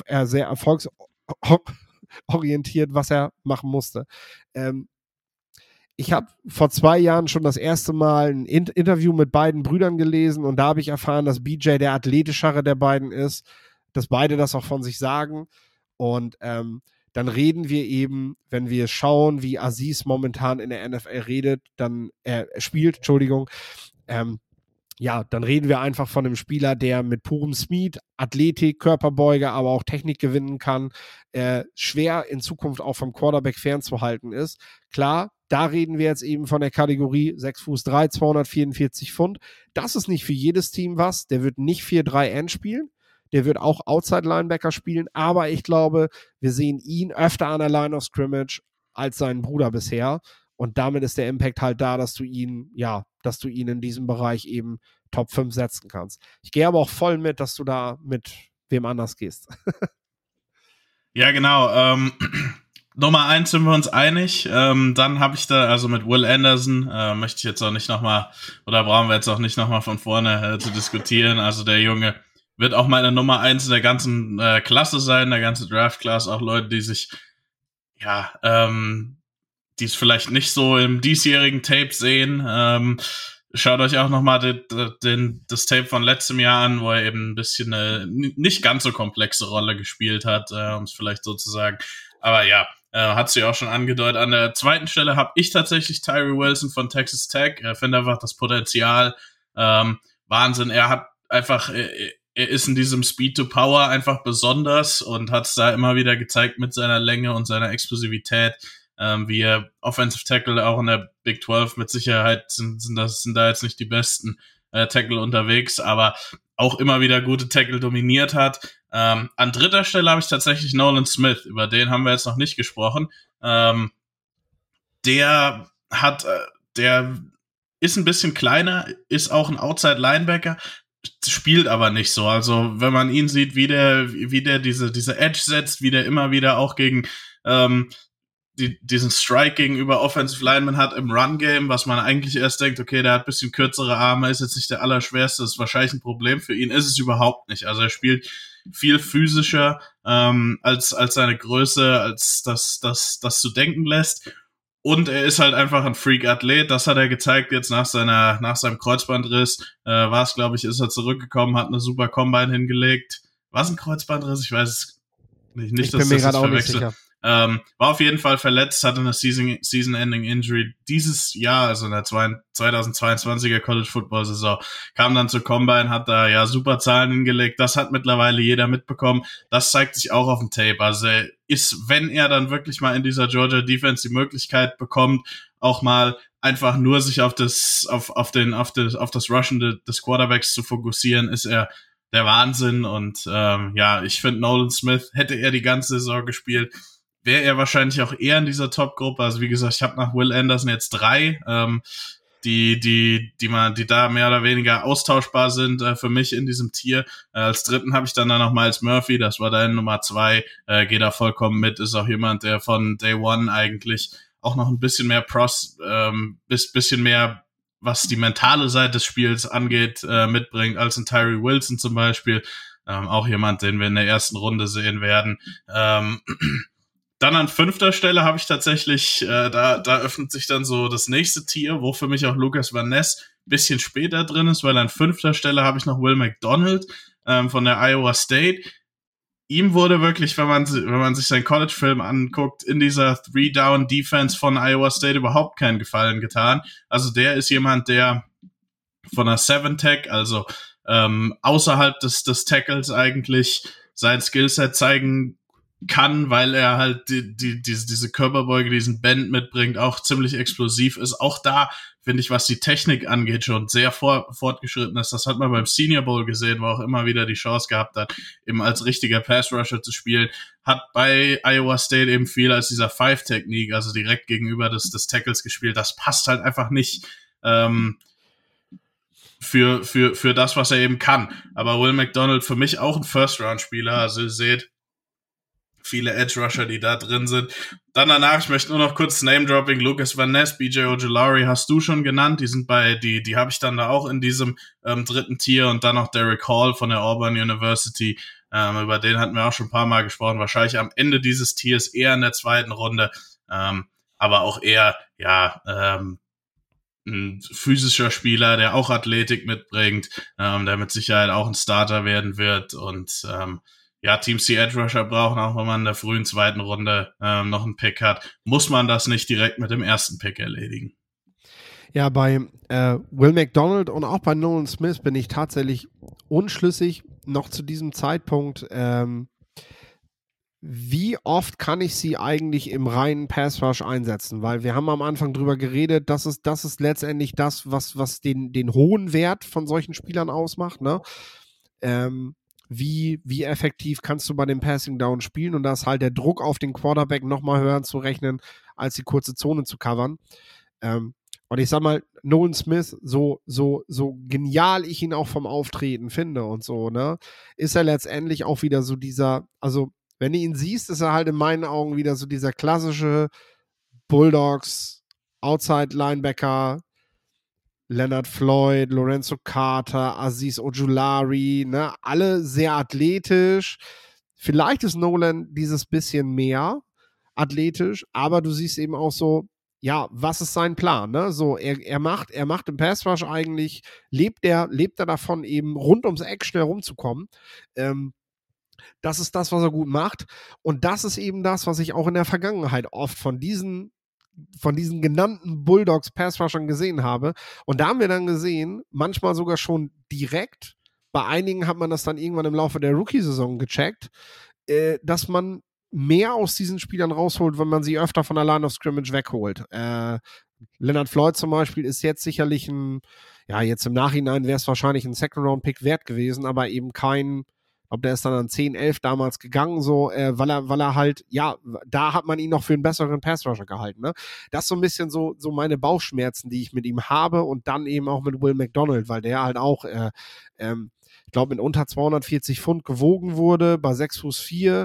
erfolgsorientiert, was er machen musste. Ich habe vor 2 Jahren schon das erste Mal ein Interview mit beiden Brüdern gelesen und da habe ich erfahren, dass BJ der athletischere der beiden ist, dass beide das auch von sich sagen. Und dann reden wir eben, wenn wir schauen, wie Aziz momentan in der NFL spielt, dann reden wir einfach von einem Spieler, der mit purem Speed, Athletik, Körperbeuge, aber auch Technik gewinnen kann, schwer in Zukunft auch vom Quarterback fernzuhalten ist. Klar, da reden wir jetzt eben von der Kategorie 6'3", 244 Pfund. Das ist nicht für jedes Team was. Der wird nicht 4-3-N spielen. Der wird auch Outside-Linebacker spielen, aber ich glaube, wir sehen ihn öfter an der Line of Scrimmage als seinen Bruder bisher. Und damit ist der Impact halt da, dass du ihn in diesem Bereich eben Top 5 setzen kannst. Ich gehe aber auch voll mit, dass du da mit wem anders gehst. Ja, genau. Nummer 1 sind wir uns einig. Dann habe ich da, also mit Will Anderson, möchte ich jetzt auch nicht nochmal, oder brauchen wir jetzt auch nicht nochmal von vorne zu diskutieren. Also der Junge wird auch meine Nummer 1 in der ganzen Klasse sein, der ganze Draft-Class. Auch Leute, die sich, die es vielleicht nicht so im diesjährigen Tape sehen. Schaut euch auch nochmal das Tape von letztem Jahr an, wo er eben ein bisschen eine nicht ganz so komplexe Rolle gespielt hat, um es vielleicht so zu sagen. Aber ja, hat sie auch schon angedeutet. An der zweiten Stelle habe ich tatsächlich Tyree Wilson von Texas Tech. Er finde einfach das Potenzial Wahnsinn. Er hat einfach, er ist in diesem Speed to Power einfach besonders und hat es da immer wieder gezeigt mit seiner Länge und seiner Explosivität. Wie er Offensive Tackle auch in der Big 12 mit Sicherheit sind da jetzt nicht die besten Tackle unterwegs, aber auch immer wieder gute Tackle dominiert hat. An dritter Stelle habe ich tatsächlich Nolan Smith, über den haben wir jetzt noch nicht gesprochen. Der ist ein bisschen kleiner, ist auch ein Outside Linebacker, spielt aber nicht so. Also wenn man ihn sieht, wie der diese Edge setzt, wie der immer wieder auch gegen diesen Strike gegenüber Offensive Linemen hat im Run-Game, was man eigentlich erst denkt, okay, der hat ein bisschen kürzere Arme, ist jetzt nicht der Allerschwerste, ist wahrscheinlich ein Problem für ihn, ist es überhaupt nicht. Also er spielt viel physischer als seine Größe, als das zu denken lässt. Und er ist halt einfach ein Freak-Athlet, das hat er gezeigt jetzt nach seinem Kreuzbandriss, war es, glaube ich, ist er zurückgekommen, hat eine super Combine hingelegt. War es ein Kreuzbandriss? Ich weiß es nicht, ich bin mir gerade auch nicht sicher. War auf jeden Fall verletzt, hatte eine Season-Ending Injury dieses Jahr, also in der 2022er College-Football-Saison, kam dann zur Combine, hat da ja super Zahlen hingelegt, das hat mittlerweile jeder mitbekommen, das zeigt sich auch auf dem Tape, also wenn er dann wirklich mal in dieser Georgia Defense die Möglichkeit bekommt, auch mal einfach nur sich auf das Rushen des Quarterbacks zu fokussieren, ist er der Wahnsinn. Und ja, ich finde, Nolan Smith, hätte er die ganze Saison gespielt, wäre er wahrscheinlich auch eher in dieser Top-Gruppe. Also wie gesagt, ich habe nach Will Anderson jetzt 3, die da mehr oder weniger austauschbar sind für mich in diesem Tier. Als dritten habe ich dann noch Miles Murphy, das war dann Nummer 2, geht da vollkommen mit, ist auch jemand, der von Day One eigentlich auch noch ein bisschen mehr bisschen mehr, was die mentale Seite des Spiels angeht, mitbringt, als ein Tyree Wilson zum Beispiel. Auch jemand, den wir in der ersten Runde sehen werden. Dann an 5. Stelle habe ich tatsächlich, da öffnet sich dann so das nächste Tier, wo für mich auch Lucas Van Ness ein bisschen später drin ist, weil an 5. Stelle habe ich noch Will McDonald von der Iowa State. Ihm wurde wirklich, wenn man sich seinen College-Film anguckt, in dieser 3-Down-Defense von Iowa State überhaupt keinen Gefallen getan. Also der ist jemand, der von der 7-Tech, also außerhalb des Tackles eigentlich sein Skillset zeigen kann, weil er halt diese Körperbeuge, diesen Bend mitbringt, auch ziemlich explosiv ist. Auch da, finde ich, was die Technik angeht, schon sehr fortgeschritten ist. Das hat man beim Senior Bowl gesehen, wo auch immer wieder die Chance gehabt hat, eben als richtiger Pass-Rusher zu spielen. Hat bei Iowa State eben viel als dieser 5-Technik, also direkt gegenüber des Tackles gespielt. Das passt halt einfach nicht für das, was er eben kann. Aber Will McDonald für mich auch ein First-Round-Spieler. Also ihr seht, viele Edge-Rusher, die da drin sind. Dann danach, ich möchte nur noch kurz Name-Dropping, Lucas Van Ness, BJ Ojulari hast du schon genannt, die sind die habe ich dann da auch in diesem 3. Tier, und dann noch Derek Hall von der Auburn University, über den hatten wir auch schon ein paar Mal gesprochen, wahrscheinlich am Ende dieses Tiers eher in der 2. Runde, aber auch eher, ein physischer Spieler, der auch Athletik mitbringt, der mit Sicherheit auch ein Starter werden wird, und Teams, die Edge Rusher brauchen, auch wenn man in der frühen 2. Runde noch einen Pick hat, muss man das nicht direkt mit dem 1. Pick erledigen. Ja, bei Will McDonald und auch bei Nolan Smith bin ich tatsächlich unschlüssig noch zu diesem Zeitpunkt. Wie oft kann ich sie eigentlich im reinen Pass Rush einsetzen? Weil wir haben am Anfang drüber geredet, das ist letztendlich das, was den hohen Wert von solchen Spielern ausmacht, ne? Wie effektiv kannst du bei dem Passing Down spielen, und da ist halt der Druck auf den Quarterback nochmal höher zu rechnen, als die kurze Zone zu covern. Und ich sag mal, Nolan Smith, so genial ich ihn auch vom Auftreten finde und so, ne, ist er letztendlich auch wieder so dieser, also wenn du ihn siehst, ist er halt in meinen Augen wieder so dieser klassische Bulldogs Outside Linebacker, Leonard Floyd, Lorenzo Carter, Azeez Ojulari, ne, alle sehr athletisch. Vielleicht ist Nolan dieses bisschen mehr athletisch, aber du siehst eben auch so, ja, was ist sein Plan, ne? So, er macht im Pass Rush eigentlich, lebt er davon, eben rund ums Eck schnell rumzukommen. Das ist das, was er gut macht. Und das ist eben das, was ich auch in der Vergangenheit oft von diesen genannten Bulldogs Pass-Rushern gesehen habe. Und da haben wir dann gesehen, manchmal sogar schon direkt, bei einigen hat man das dann irgendwann im Laufe der Rookie-Saison gecheckt, dass man mehr aus diesen Spielern rausholt, wenn man sie öfter von der Line of Scrimmage wegholt. Leonard Floyd zum Beispiel ist jetzt sicherlich jetzt im Nachhinein wäre es wahrscheinlich ein Second-Round-Pick wert gewesen, aber eben kein, ob der ist dann an 10, 11 damals gegangen, so, weil er halt, ja, da hat man ihn noch für einen besseren Pass-Rusher gehalten, ne? Das ist so ein bisschen so meine Bauchschmerzen, die ich mit ihm habe, und dann eben auch mit Will McDonald, weil der halt auch, ich glaube, mit unter 240 Pfund gewogen wurde, bei 6'4".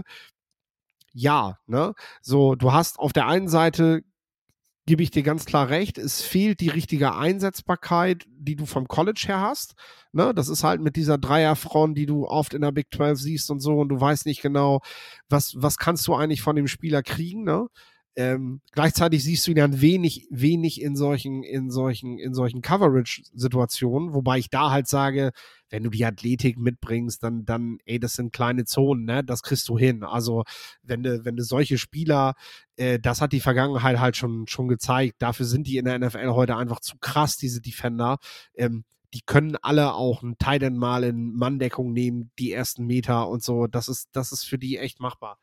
Ja, ne? So, du hast auf der einen Seite, gebe ich dir ganz klar recht, es fehlt die richtige Einsetzbarkeit, die du vom College her hast. Ne? Das ist halt mit dieser Dreierfront, die du oft in der Big 12 siehst und so, und du weißt nicht genau, was kannst du eigentlich von dem Spieler kriegen, ne? Gleichzeitig siehst du ihn dann wenig in solchen Coverage-Situationen, wobei ich da halt sage, wenn du die Athletik mitbringst, dann, das sind kleine Zonen, ne? Das kriegst du hin. Also, wenn du solche Spieler, das hat die Vergangenheit halt schon gezeigt. Dafür sind die in der NFL heute einfach zu krass, diese Defender. Die können alle auch einen Tight End mal in Manndeckung nehmen, die ersten Meter und so. Das ist für die echt machbar.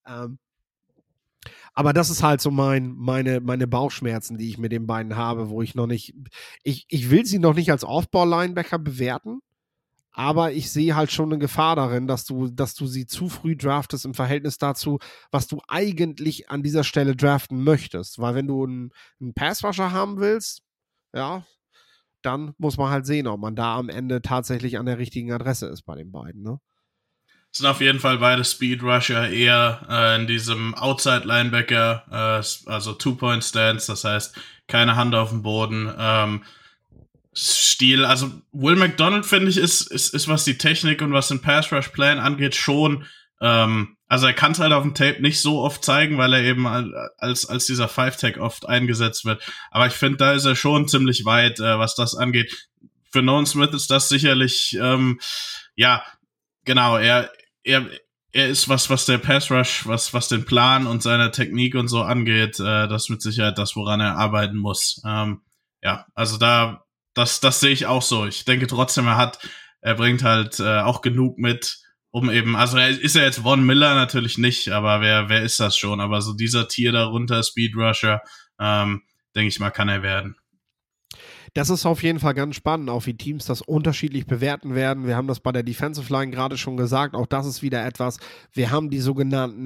Aber das ist halt so meine Bauchschmerzen, die ich mit den beiden habe, wo ich noch nicht, ich will sie noch nicht als Off-Ball-Linebacker bewerten, Aber ich sehe halt schon eine Gefahr darin, dass du sie zu früh draftest im Verhältnis dazu, was du eigentlich an dieser Stelle draften möchtest. Weil wenn du einen Passrusher haben willst, ja, dann muss man halt sehen, ob man da am Ende tatsächlich an der richtigen Adresse ist bei den beiden, ne? Sind auf jeden Fall beide Speed Rusher, eher in diesem Outside Linebacker, also Two-Point-Stance, das heißt keine Hand auf dem Boden. Stil, also Will McDonald, finde ich, ist was die Technik und was den Pass-Rush-Plan angeht, schon, also er kann es halt auf dem Tape nicht so oft zeigen, weil er eben als dieser Five-Tag oft eingesetzt wird. Aber ich finde, da ist er schon ziemlich weit, was das angeht. Für Nolan Smith ist das sicherlich, ja, genau, er ist was der Pass Rush, was den Plan und seine Technik und so angeht, das mit Sicherheit das, woran er arbeiten muss. Ja, also das sehe ich auch so. Ich denke trotzdem, er bringt halt auch genug mit, um eben, also ist er jetzt Von Miller natürlich nicht, aber wer ist das schon? Aber so dieser Tier darunter, Speed Rusher, denke ich mal, kann er werden. Das ist auf jeden Fall ganz spannend, auch wie Teams das unterschiedlich bewerten werden. Wir haben das bei der Defensive Line gerade schon gesagt, auch das ist wieder etwas, wir haben die sogenannten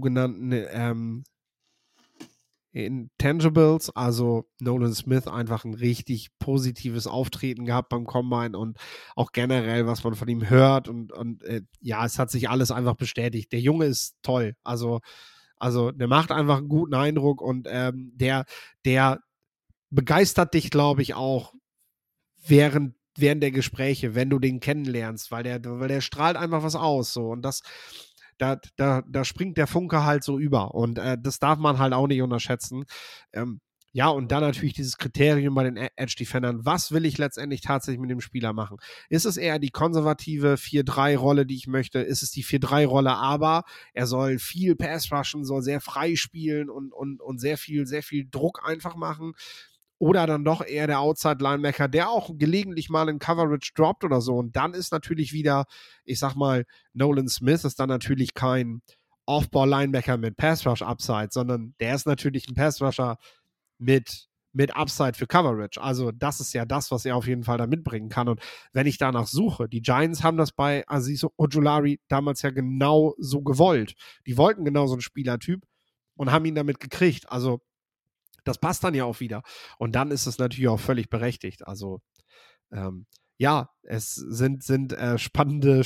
Intangibles, also Nolan Smith einfach ein richtig positives Auftreten gehabt beim Combine und auch generell, was man von ihm hört und ja, es hat sich alles einfach bestätigt. Der Junge ist toll, also der macht einfach einen guten Eindruck und der begeistert dich, glaube ich, auch während der Gespräche, wenn du den kennenlernst, weil der strahlt einfach was aus, so, und da springt der Funke halt so über und das darf man halt auch nicht unterschätzen. Ja, und dann natürlich dieses Kriterium bei den Edge-Defendern. Was will ich letztendlich tatsächlich mit dem Spieler machen? Ist es eher die konservative 4-3-Rolle, die ich möchte? Ist es die 4-3-Rolle, aber er soll viel Pass-Rushen, soll sehr frei spielen und sehr viel Druck einfach machen? Oder dann doch eher der Outside-Linebacker, der auch gelegentlich mal in Coverage droppt oder so. Und dann ist natürlich wieder, ich sag mal, Nolan Smith ist dann natürlich kein Off-Ball-Linebacker mit Pass-Rush-Upside, sondern der ist natürlich ein Pass-Rusher mit Upside für Coverage. Also das ist ja das, was er auf jeden Fall da mitbringen kann. Und wenn ich danach suche, die Giants haben das bei Azeez Ojulari damals ja genau so gewollt. Die wollten genau so einen Spielertyp und haben ihn damit gekriegt. Also das passt dann ja auch wieder. Und dann ist es natürlich auch völlig berechtigt. Also, ja, es sind spannende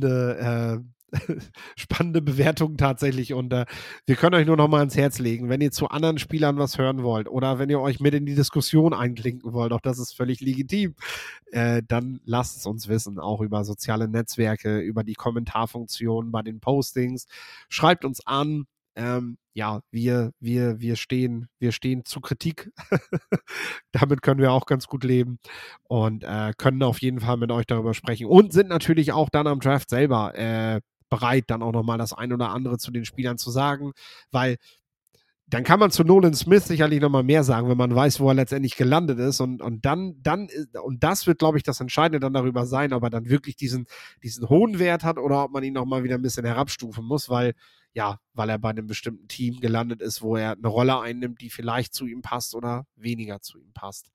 Bewertungen tatsächlich. Und wir können euch nur noch mal ans Herz legen, wenn ihr zu anderen Spielern was hören wollt oder wenn ihr euch mit in die Diskussion einklinken wollt, auch das ist völlig legitim, dann lasst es uns wissen, auch über soziale Netzwerke, über die Kommentarfunktion bei den Postings. Schreibt uns an. Ja, wir stehen zu Kritik. Damit können wir auch ganz gut leben und können auf jeden Fall mit euch darüber sprechen und sind natürlich auch dann am Draft selber bereit, dann auch nochmal das ein oder andere zu den Spielern zu sagen, weil dann kann man zu Nolan Smith sicherlich nochmal mehr sagen, wenn man weiß, wo er letztendlich gelandet ist und dann und das wird, glaube ich, das Entscheidende dann darüber sein, ob er dann wirklich diesen hohen Wert hat oder ob man ihn nochmal wieder ein bisschen herabstufen muss, weil er bei einem bestimmten Team gelandet ist, wo er eine Rolle einnimmt, die vielleicht zu ihm passt oder weniger zu ihm passt.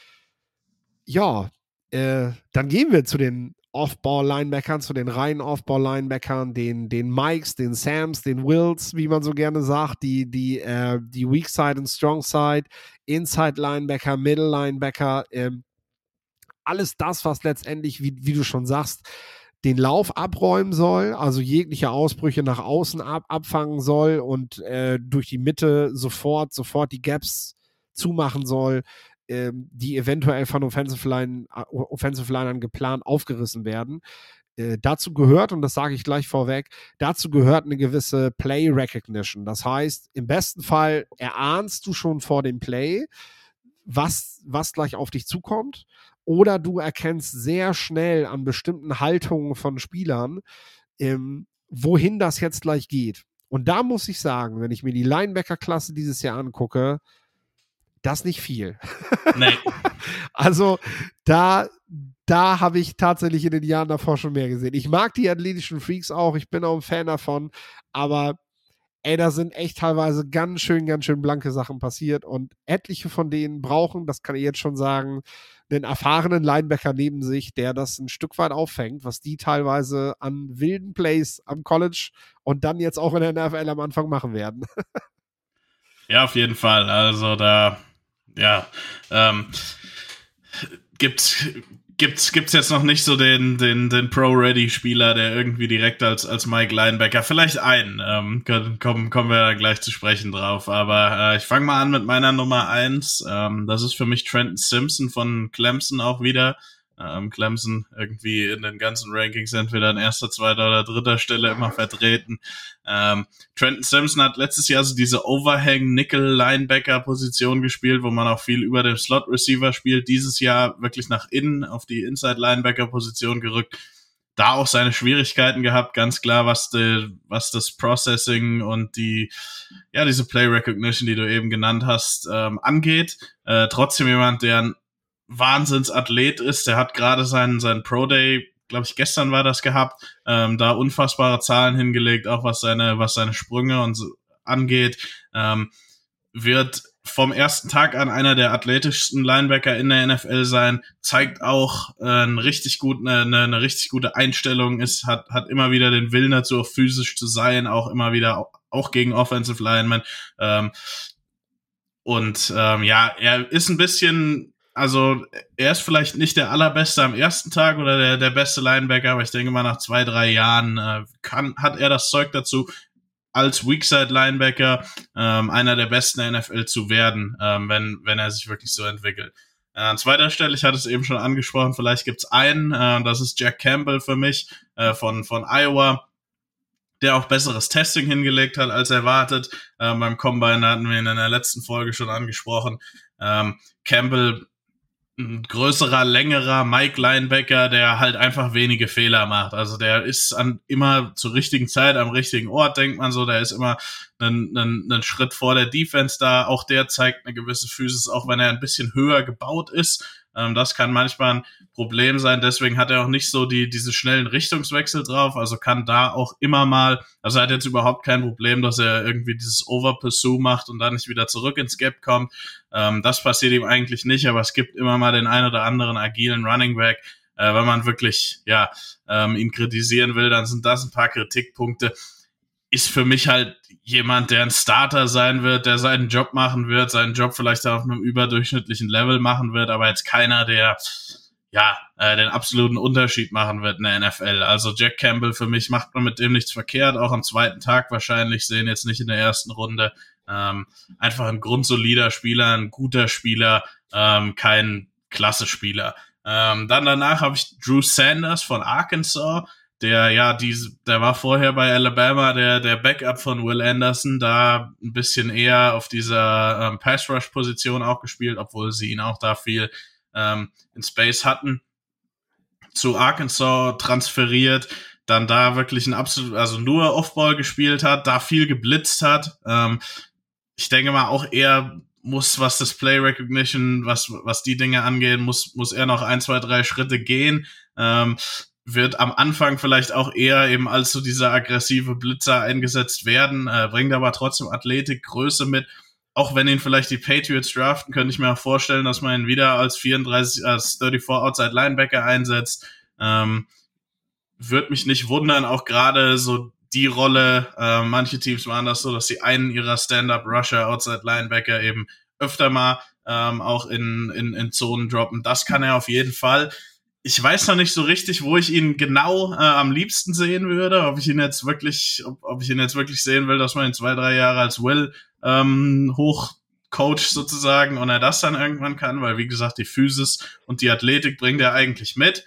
Ja, dann gehen wir zu den Off-Ball-Linebackern, zu den reinen Off-Ball-Linebackern, den Mikes, den Sams, den Wills, wie man so gerne sagt, die Weak Side und Strong Side, Inside-Linebacker, Middle-Linebacker, alles das, was letztendlich, wie du schon sagst, den Lauf abräumen soll, also jegliche Ausbrüche nach außen abfangen soll und durch die Mitte sofort die Gaps zumachen soll, die eventuell von Offensive Linern geplant aufgerissen werden. Dazu gehört, und das sage ich gleich vorweg, dazu gehört eine gewisse Play Recognition. Das heißt, im besten Fall erahnst du schon vor dem Play, was gleich auf dich zukommt, oder du erkennst sehr schnell an bestimmten Haltungen von Spielern, wohin das jetzt gleich geht. Und da muss ich sagen, wenn ich mir die Linebacker-Klasse dieses Jahr angucke, das nicht viel. Nee. Also da habe ich tatsächlich in den Jahren davor schon mehr gesehen. Ich mag die athletischen Freaks auch, ich bin auch ein Fan davon, aber ey, da sind echt teilweise ganz schön blanke Sachen passiert und etliche von denen brauchen, das kann ich jetzt schon sagen, einen erfahrenen Linebacker neben sich, der das ein Stück weit auffängt, was die teilweise an wilden Plays am College und dann jetzt auch in der NFL am Anfang machen werden. Ja, auf jeden Fall. Also da, ja, gibt's jetzt noch nicht so den Pro-Ready-Spieler, der irgendwie direkt als Mike Linebacker, vielleicht einen, kommen wir gleich zu sprechen drauf, aber ich fange mal an mit meiner Nummer 1, das ist für mich Trenton Simpson von Clemson auch wieder. Clemson irgendwie in den ganzen Rankings entweder an erster, zweiter oder dritter Stelle immer vertreten. Trenton Simpson hat letztes Jahr so diese Overhang-Nickel-Linebacker-Position gespielt, wo man auch viel über dem Slot-Receiver spielt. Dieses Jahr wirklich nach innen auf die Inside-Linebacker-Position gerückt. Da auch seine Schwierigkeiten gehabt, ganz klar, was das Processing und diese Play-Recognition, die du eben genannt hast, angeht. Trotzdem jemand, der ein Wahnsinnsathlet ist, der hat gerade seinen Pro-Day, glaube ich, gestern war das gehabt, da unfassbare Zahlen hingelegt, auch was seine Sprünge und so angeht, wird vom ersten Tag an einer der athletischsten Linebacker in der NFL sein, zeigt auch eine richtig gute Einstellung, hat immer wieder den Willen dazu, auch physisch zu sein, auch immer wieder, auch gegen Offensive Linemen, er ist ein bisschen, also er ist vielleicht nicht der allerbeste am ersten Tag oder der beste Linebacker, aber ich denke mal nach 2-3 Jahren hat er das Zeug dazu, als Weakside-Linebacker einer der besten der NFL zu werden, wenn er sich wirklich so entwickelt. An zweiter Stelle, ich hatte es eben schon angesprochen, vielleicht gibt's einen, das ist Jack Campbell für mich von Iowa, der auch besseres Testing hingelegt hat als erwartet. Beim Combine hatten wir ihn in der letzten Folge schon angesprochen. Campbell, ein größerer, längerer Mike-Linebacker, der halt einfach wenige Fehler macht. Also der ist immer zur richtigen Zeit am richtigen Ort, denkt man so. Der ist immer einen Schritt vor der Defense da. Auch der zeigt eine gewisse Physis, auch wenn er ein bisschen höher gebaut ist. Das kann manchmal ein Problem sein. Deswegen hat er auch nicht so diese schnellen Richtungswechsel drauf. Also kann da auch immer mal, also er hat jetzt überhaupt kein Problem, dass er irgendwie dieses Over-Pursue macht und dann nicht wieder zurück ins Gap kommt. Das passiert ihm eigentlich nicht, aber es gibt immer mal den ein oder anderen agilen Running Back. Wenn man wirklich, ihn kritisieren will, dann sind das ein paar Kritikpunkte. Ist für mich halt jemand, der ein Starter sein wird, der seinen Job machen wird, seinen Job vielleicht auf einem überdurchschnittlichen Level machen wird, aber jetzt keiner, der den absoluten Unterschied machen wird in der NFL. Also Jack Campbell, für mich macht man mit dem nichts verkehrt, auch am zweiten Tag wahrscheinlich, sehen jetzt nicht in der ersten Runde. Einfach ein grundsolider Spieler, ein guter Spieler, kein Klasse-Spieler. Dann danach habe ich Drew Sanders von Arkansas, der war vorher bei Alabama der Backup von Will Anderson, da ein bisschen eher auf dieser Pass-Rush-Position auch gespielt, obwohl sie ihn auch da viel in Space hatten. Zu Arkansas transferiert, dann da wirklich nur Off-Ball gespielt hat, da viel geblitzt hat. Ich denke mal auch er muss, was das Play Recognition, was die Dinge angeht, muss er noch 1, 2, 3 Schritte gehen. Wird am Anfang vielleicht auch eher eben als so dieser aggressive Blitzer eingesetzt werden, bringt aber trotzdem Athletik, Größe mit. Auch wenn ihn vielleicht die Patriots draften, könnte ich mir auch vorstellen, dass man ihn wieder als 34 Outside Linebacker einsetzt. Würde mich nicht wundern, auch gerade so die Rolle, manche Teams waren das so, dass sie einen ihrer Stand-Up-Rusher, Outside Linebacker eben öfter mal auch in Zonen droppen. Das kann er auf jeden Fall. Ich weiß noch nicht so richtig, wo ich ihn genau am liebsten sehen würde, ob ich ihn jetzt wirklich sehen will, dass man ihn 2-3 Jahre als Will hochcoacht sozusagen und er das dann irgendwann kann, weil wie gesagt, die Physis und die Athletik bringt er eigentlich mit.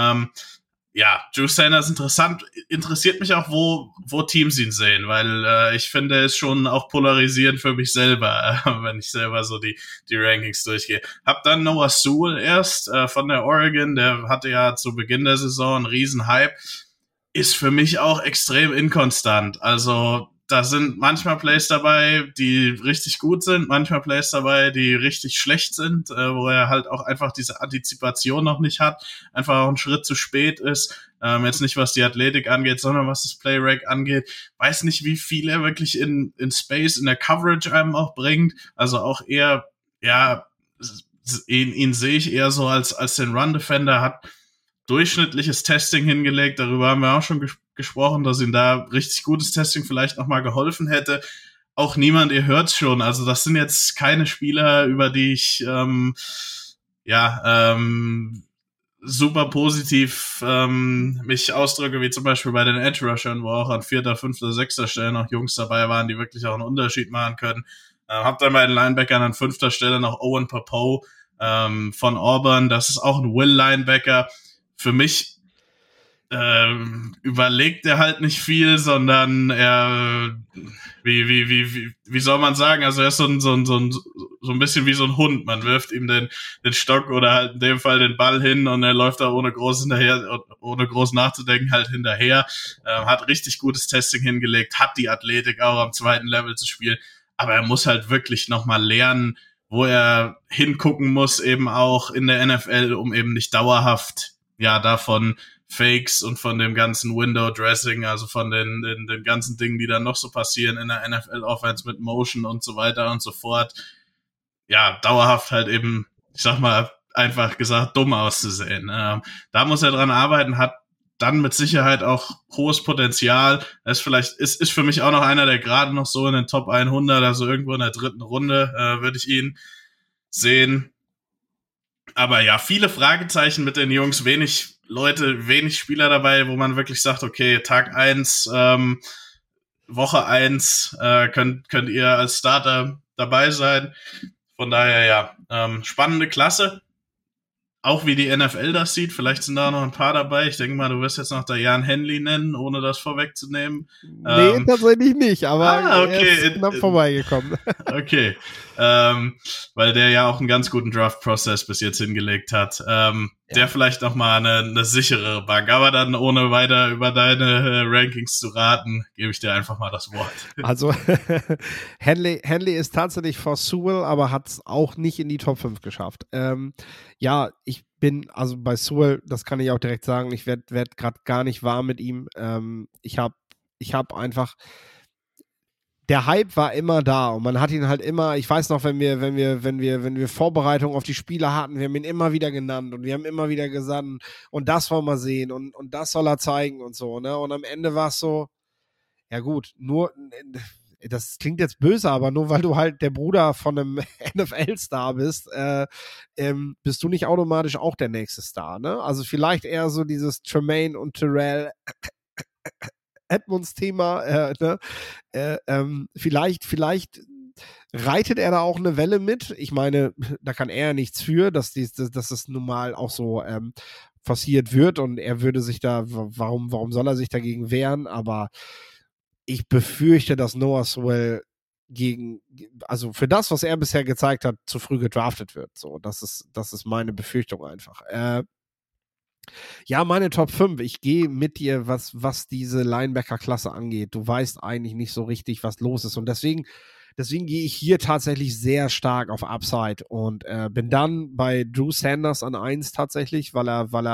Drew Sanders interessiert mich auch, wo Teams ihn sehen, weil ich finde, er ist schon auch polarisierend für mich selber, wenn ich selber so die Rankings durchgehe. Hab dann Noah Sewell erst von der Oregon, der hatte ja zu Beginn der Saison einen riesen Hype, ist für mich auch extrem inkonstant. Also da sind manchmal Plays dabei, die richtig gut sind, manchmal Plays dabei, die richtig schlecht sind, wo er halt auch einfach diese Antizipation noch nicht hat, einfach auch einen Schritt zu spät ist, jetzt nicht was die Athletik angeht, sondern was das Playrec angeht. Weiß nicht, wie viel er wirklich in Space, in der Coverage einem auch bringt, also auch eher, ja, ihn sehe ich eher so als den Run-Defender, hat durchschnittliches Testing hingelegt, darüber haben wir auch schon gesprochen, dass ihm da richtig gutes Testing vielleicht nochmal geholfen hätte. Auch niemand, ihr hört's schon, also das sind jetzt keine Spieler, über die ich super positiv mich ausdrücke, wie zum Beispiel bei den Edge-Rushern, wo auch an 4., 5., 6. Stelle noch Jungs dabei waren, die wirklich auch einen Unterschied machen können. Hab dann bei den Linebackern an 5. Stelle noch Owen Pappoe von Auburn, das ist auch ein Will-Linebacker. Für mich überlegt er halt nicht viel, sondern er, wie soll man sagen, also er ist so ein bisschen wie so ein Hund. Man wirft ihm den Stock oder halt in dem Fall den Ball hin und er läuft da ohne groß nachzudenken halt hinterher. Hat richtig gutes Testing hingelegt, hat die Athletik auch am 2. Level zu spielen, aber er muss halt wirklich nochmal lernen, wo er hingucken muss, eben auch in der NFL, um eben nicht dauerhaft davon Fakes und von dem ganzen Window Dressing, also von den ganzen Dingen, die dann noch so passieren in der NFL-Offense mit Motion und so weiter und so fort, dauerhaft halt eben, ich sag mal, einfach gesagt, dumm auszusehen. Da muss er dran arbeiten, hat dann mit Sicherheit auch hohes Potenzial. Ist für mich auch noch einer, der gerade noch so in den Top 100, also irgendwo in der 3. Runde, würde ich ihn sehen. Aber ja, viele Fragezeichen mit den Jungs, wenig Spieler dabei, wo man wirklich sagt, okay, Tag 1, Woche 1 könnt ihr als Starter dabei sein. Von daher, spannende Klasse. Auch wie die NFL das sieht, vielleicht sind da noch ein paar dabei. Ich denke mal, du wirst jetzt noch Diane Henley nennen, ohne das vorwegzunehmen. Nee, tatsächlich nicht, aber okay. er ist knapp vorbeigekommen. Okay, weil der ja auch einen ganz guten Draft-Prozess bis jetzt hingelegt hat. Der vielleicht noch mal eine sicherere Bank. Aber dann, ohne weiter über deine Rankings zu raten, gebe ich dir einfach mal das Wort. Also Henley ist tatsächlich vor Sewell, aber hat es auch nicht in die Top 5 geschafft. Ich bin, also bei Sewell, das kann ich auch direkt sagen, ich werd gerade gar nicht warm mit ihm. Ich hab einfach, der Hype war immer da und man hat ihn halt immer, ich weiß noch, wenn wir Vorbereitungen auf die Spiele hatten, wir haben ihn immer wieder genannt und wir haben immer wieder gesagt, und das wollen wir sehen und das soll er zeigen und so, ne? Und am Ende war es so, ja gut, nur, das klingt jetzt böse, aber nur weil du halt der Bruder von einem NFL-Star bist, bist du nicht automatisch auch der nächste Star, ne? Also vielleicht eher so dieses Tremaine und Terrell Edmonds-Thema, vielleicht reitet er da auch eine Welle mit. Ich meine, da kann er ja nichts für, dass es nun mal auch so forciert wird und er würde sich da, warum soll er sich dagegen wehren? Aber ich befürchte, dass Noah Sewell also für das, was er bisher gezeigt hat, zu früh gedraftet wird. So, das ist meine Befürchtung einfach. Meine Top 5. Ich gehe mit dir, was diese Linebacker-Klasse angeht. Du weißt eigentlich nicht so richtig, was los ist. Und deswegen gehe ich hier tatsächlich sehr stark auf Upside und bin dann bei Drew Sanders an 1 tatsächlich, weil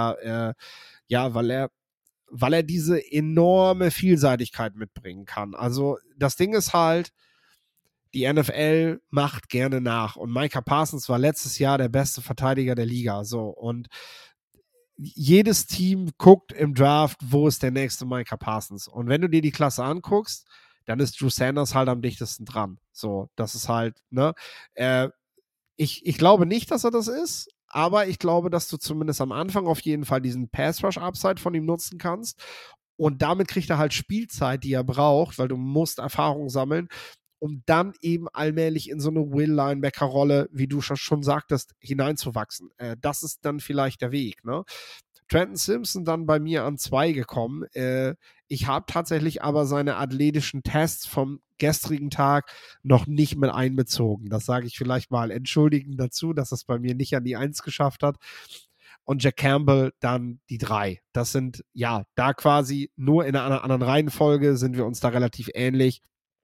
er diese enorme Vielseitigkeit mitbringen kann. Also das Ding ist halt, die NFL macht gerne nach. Und Micah Parsons war letztes Jahr der beste Verteidiger der Liga. So, und jedes Team guckt im Draft, wo ist der nächste Micah Parsons. Und wenn du dir die Klasse anguckst, dann ist Drew Sanders halt am dichtesten dran. So, das ist halt, ne? Ich glaube nicht, dass er das ist, aber ich glaube, dass du zumindest am Anfang auf jeden Fall diesen Pass-Rush-Upside von ihm nutzen kannst. Und damit kriegt er halt Spielzeit, die er braucht, weil du musst Erfahrung sammeln, um dann eben allmählich in so eine Will-Linebacker-Rolle, wie du schon sagtest, hineinzuwachsen. Das ist dann vielleicht der Weg, ne? Trenton Simpson dann bei mir an 2 gekommen. Ich habe tatsächlich aber seine athletischen Tests vom gestrigen Tag noch nicht mit einbezogen. Das sage ich vielleicht mal entschuldigend dazu, dass es bei mir nicht an die 1 geschafft hat. Und Jack Campbell dann die 3. Das sind, da quasi nur in einer anderen Reihenfolge sind wir uns da relativ ähnlich.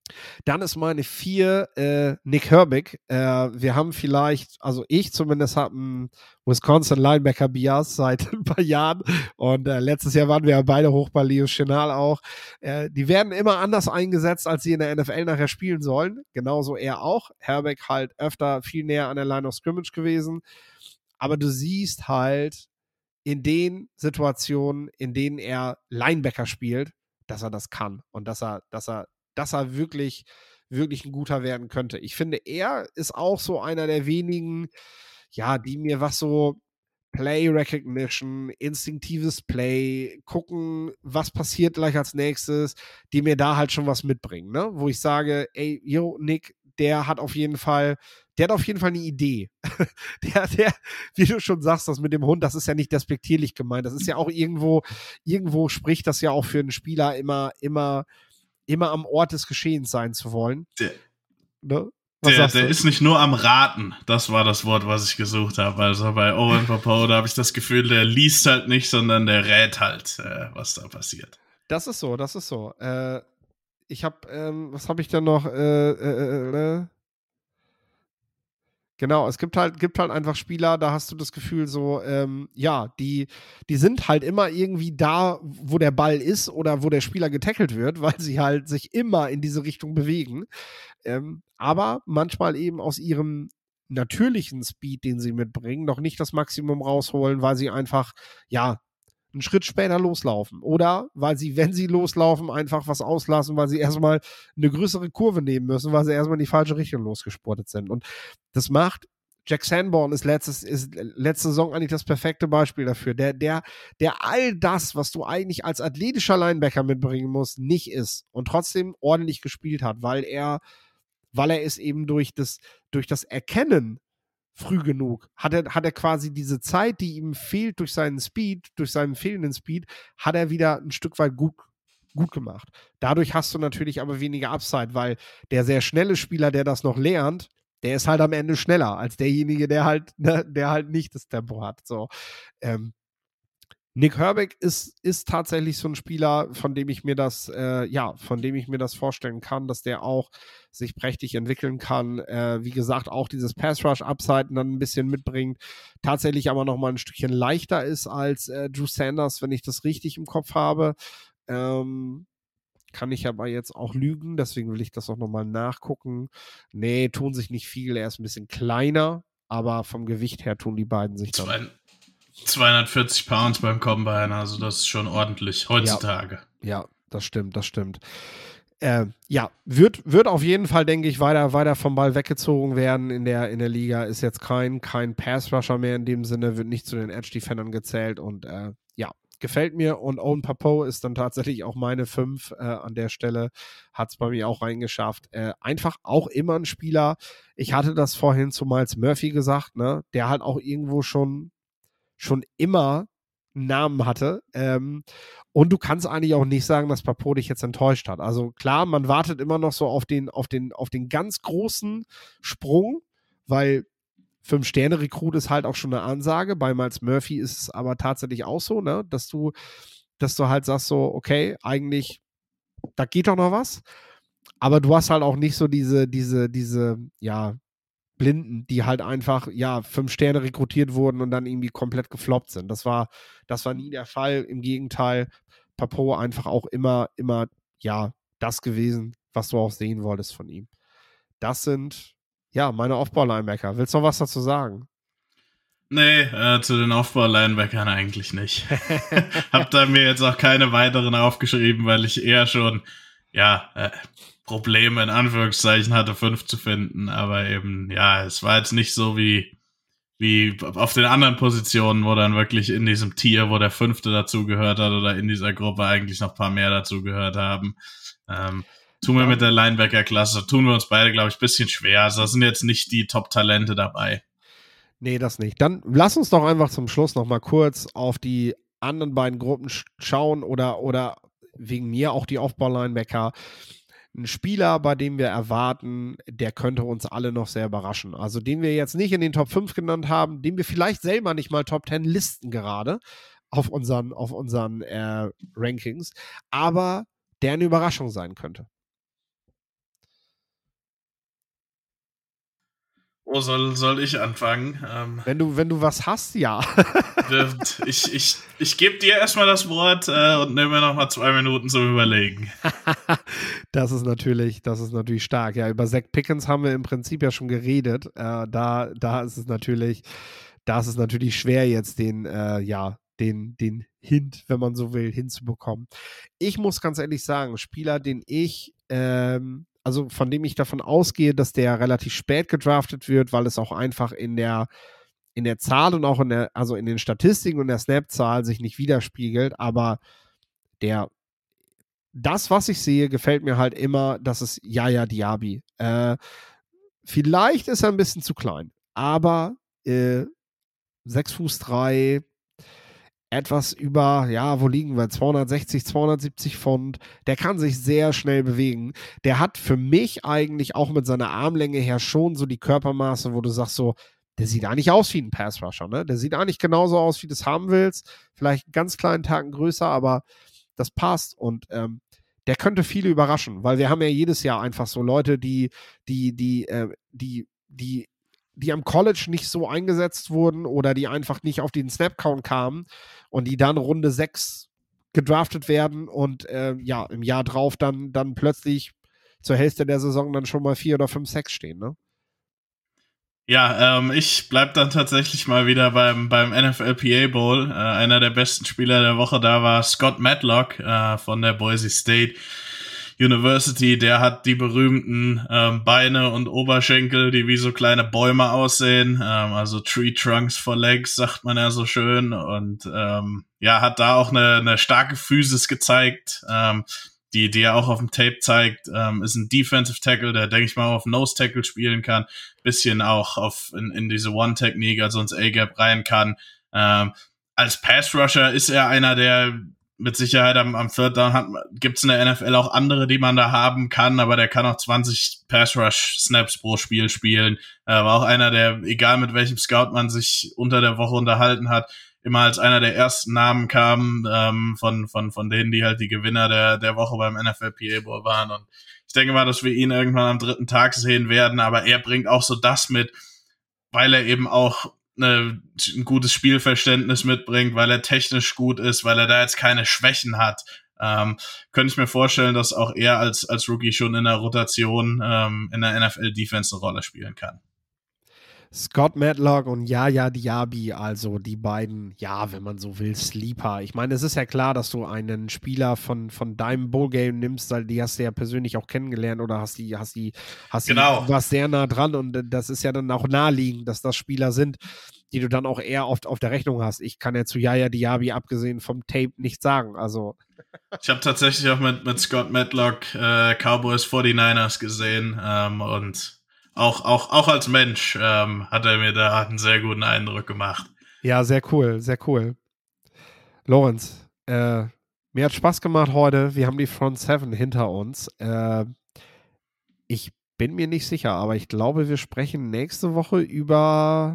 Dann ist meine 4 Nick Herbig. Wir haben vielleicht, also ich zumindest habe einen Wisconsin Linebacker Bias seit ein paar Jahren und letztes Jahr waren wir ja beide hoch bei Leo Chenal auch. Die werden immer anders eingesetzt, als sie in der NFL nachher spielen sollen. Genauso er auch. Herbig halt öfter viel näher an der Line of Scrimmage gewesen. Aber du siehst halt in den Situationen, in denen er Linebacker spielt, dass er das kann und dass er wirklich, wirklich ein guter werden könnte. Ich finde, er ist auch so einer der wenigen, ja, die mir was so Play Recognition, instinktives Play, gucken, was passiert gleich als nächstes, die mir da halt schon was mitbringen, ne? Wo ich sage, ey, yo, Nick, der hat auf jeden Fall eine Idee. der, wie du schon sagst, das mit dem Hund, das ist ja nicht despektierlich gemeint. Das ist ja auch irgendwo spricht das ja auch für einen Spieler immer am Ort des Geschehens sein zu wollen. Ne? Der ist nicht nur am Raten, das war das Wort, was ich gesucht habe. Also bei Owen Pappoe, da habe ich das Gefühl, der liest halt nicht, sondern der rät halt, was da passiert. Das ist so. Ich habe, was habe ich denn noch? Genau, es gibt halt einfach Spieler, da hast du das Gefühl so, ja, die sind halt immer irgendwie da, wo der Ball ist oder wo der Spieler getackelt wird, weil sie halt sich immer in diese Richtung bewegen. Aber manchmal eben aus ihrem natürlichen Speed, den sie mitbringen, noch nicht das Maximum rausholen, weil sie einfach, ja, einen Schritt später loslaufen. Oder weil sie, wenn sie loslaufen, einfach was auslassen, weil sie erstmal eine größere Kurve nehmen müssen, weil sie erstmal in die falsche Richtung losgespurtet sind. Und das macht Jack Sanborn ist letzte Saison eigentlich das perfekte Beispiel dafür. Der all das, was du eigentlich als athletischer Linebacker mitbringen musst, nicht ist und trotzdem ordentlich gespielt hat, weil er es eben durch das Erkennen früh genug, hat er quasi diese Zeit, die ihm fehlt durch seinen fehlenden Speed, hat er wieder ein Stück weit gut gemacht. Dadurch hast du natürlich aber weniger Upside, weil der sehr schnelle Spieler, der das noch lernt, der ist halt am Ende schneller als derjenige, der halt nicht das Tempo hat. So. Nick Herbig ist tatsächlich so ein Spieler, von dem ich mir das vorstellen kann, dass der auch sich prächtig entwickeln kann. Wie gesagt, auch dieses Pass-Rush-Upside dann ein bisschen mitbringt. Tatsächlich aber nochmal ein Stückchen leichter ist als Drew Sanders, wenn ich das richtig im Kopf habe. Kann ich aber jetzt auch lügen, deswegen will ich das auch nochmal nachgucken. Nee, tun sich nicht viel. Er ist ein bisschen kleiner, aber vom Gewicht her tun die beiden sich dann. 240 Pounds beim Combine, also das ist schon ordentlich heutzutage. Ja, das stimmt. Ja, wird auf jeden Fall, denke ich, weiter vom Ball weggezogen werden in der Liga. Ist jetzt kein Pass-Rusher mehr in dem Sinne, wird nicht zu den Edge-Defendern gezählt und ja, gefällt mir. Und Owen Pappoe ist dann tatsächlich auch meine 5 an der Stelle, hat es bei mir auch reingeschafft. Einfach auch immer ein Spieler, ich hatte das vorhin zu Miles Murphy gesagt, ne, der halt auch irgendwo schon immer einen Namen hatte. Und du kannst eigentlich auch nicht sagen, dass Pappoe dich jetzt enttäuscht hat. Also klar, man wartet immer noch so auf den ganz großen Sprung, weil 5-Sterne-Rekrut ist halt auch schon eine Ansage. Bei Miles Murphy ist es aber tatsächlich auch so, ne, dass du halt sagst so, okay, eigentlich, da geht doch noch was. Aber du hast halt auch nicht so diese, ja, Blinden, die halt einfach, ja, 5 Sterne rekrutiert wurden und dann irgendwie komplett gefloppt sind. Das war nie der Fall. Im Gegenteil, Pappoe einfach auch immer, ja, das gewesen, was du auch sehen wolltest von ihm. Das sind, ja, meine Aufbau-Linebacker. Willst du noch was dazu sagen? Nee, zu den Aufbau-Linebackern eigentlich nicht. Hab da mir jetzt auch keine weiteren aufgeschrieben, weil ich eher schon, ja, Probleme in Anführungszeichen hatte, 5 zu finden, aber eben, ja, es war jetzt nicht so wie auf den anderen Positionen, wo dann wirklich in diesem Tier, wo der 5. dazugehört hat oder in dieser Gruppe eigentlich noch ein paar mehr dazugehört haben. Tun wir mit der Linebacker-Klasse, tun wir uns beide, glaube ich, ein bisschen schwer. Also da sind jetzt nicht die Top-Talente dabei. Nee, das nicht. Dann lass uns doch einfach zum Schluss noch mal kurz auf die anderen beiden Gruppen schauen oder wegen mir auch die Aufbau-Linebacker. Ein Spieler, bei dem wir erwarten, der könnte uns alle noch sehr überraschen. Also den wir jetzt nicht in den Top 5 genannt haben, den wir vielleicht selber nicht mal Top 10 listen gerade auf unseren Rankings, aber der eine Überraschung sein könnte. Oh, soll ich anfangen? Wenn du was hast, ja. Ich gebe dir erstmal das Wort und nehme mir nochmal 2 Minuten zum Überlegen. Das ist natürlich stark. Ja, über Zach Pickens haben wir im Prinzip ja schon geredet. Da ist es natürlich schwer, jetzt den Hint, wenn man so will, hinzubekommen. Ich muss ganz ehrlich sagen, Spieler, also von dem ich davon ausgehe, dass der relativ spät gedraftet wird, weil es auch einfach in der Zahl und auch in den Statistiken und der Snap-Zahl sich nicht widerspiegelt, aber das, was ich sehe, gefällt mir halt immer, das ist Yaya Diaby. Vielleicht ist er ein bisschen zu klein, aber 6'3", etwas über, ja, wo liegen wir? 260, 270 Pfund. Der kann sich sehr schnell bewegen. Der hat für mich eigentlich auch mit seiner Armlänge her schon so die Körpermaße, wo du sagst so, der sieht eigentlich aus wie ein Pass-Rusher, ne? Der sieht eigentlich genauso aus, wie du es haben willst. Vielleicht einen ganz kleinen Tacken größer, aber das passt. Und der könnte viele überraschen, weil wir haben ja jedes Jahr einfach so Leute, die am College nicht so eingesetzt wurden oder die einfach nicht auf den Snap-Count kamen und die dann Runde 6 gedraftet werden und im Jahr drauf dann plötzlich zur Hälfte der Saison dann schon mal 4 oder 5 Sacks stehen, ne? Ja, ich bleib dann tatsächlich mal wieder beim NFLPA Bowl. Einer der besten Spieler der Woche da war Scott Matlock von der Boise State University. Der hat die berühmten Beine und Oberschenkel, die wie so kleine Bäume aussehen. Also Tree Trunks for Legs, sagt man ja so schön. Und hat da auch eine starke Physis gezeigt. Die er auch auf dem Tape zeigt, ist ein Defensive Tackle, der, denke ich mal, auf Nose Tackle spielen kann, bisschen auch in diese One-Technique, also ins A-Gap rein kann. Als Pass-Rusher ist er einer, der mit Sicherheit am Third Down gibt's in der NFL auch andere, die man da haben kann, aber der kann auch 20 Pass-Rush-Snaps pro Spiel spielen. War auch einer, der, egal mit welchem Scout man sich unter der Woche unterhalten hat, immer als einer der ersten Namen kam, von denen, die halt die Gewinner der Woche beim NFLPA Bowl waren. Und ich denke mal, dass wir ihn irgendwann am 3. Tag sehen werden, aber er bringt auch so das mit, weil er eben auch ein gutes Spielverständnis mitbringt, weil er technisch gut ist, weil er da jetzt keine Schwächen hat. Könnte ich mir vorstellen, dass auch er als Rookie schon in der Rotation in der NFL-Defense eine Rolle spielen kann. Scott Matlock und Yaya Diaby, also die beiden, ja, wenn man so will, Sleeper. Ich meine, es ist ja klar, dass du einen Spieler von deinem Bowl-Game nimmst, weil die hast du ja persönlich auch kennengelernt oder hast die Genau. Du warst sehr nah dran und das ist ja dann auch naheliegend, dass das Spieler sind, die du dann auch eher oft auf der Rechnung hast. Ich kann ja zu Yaya Diaby abgesehen vom Tape nichts sagen, also. Ich habe tatsächlich auch mit Scott Matlock Cowboys 49ers gesehen und auch als Mensch hat er mir da einen sehr guten Eindruck gemacht. Ja, sehr cool, sehr cool. Lorenz, mir hat Spaß gemacht heute. Wir haben die Front 7 hinter uns. Ich bin mir nicht sicher, aber ich glaube, wir sprechen nächste Woche über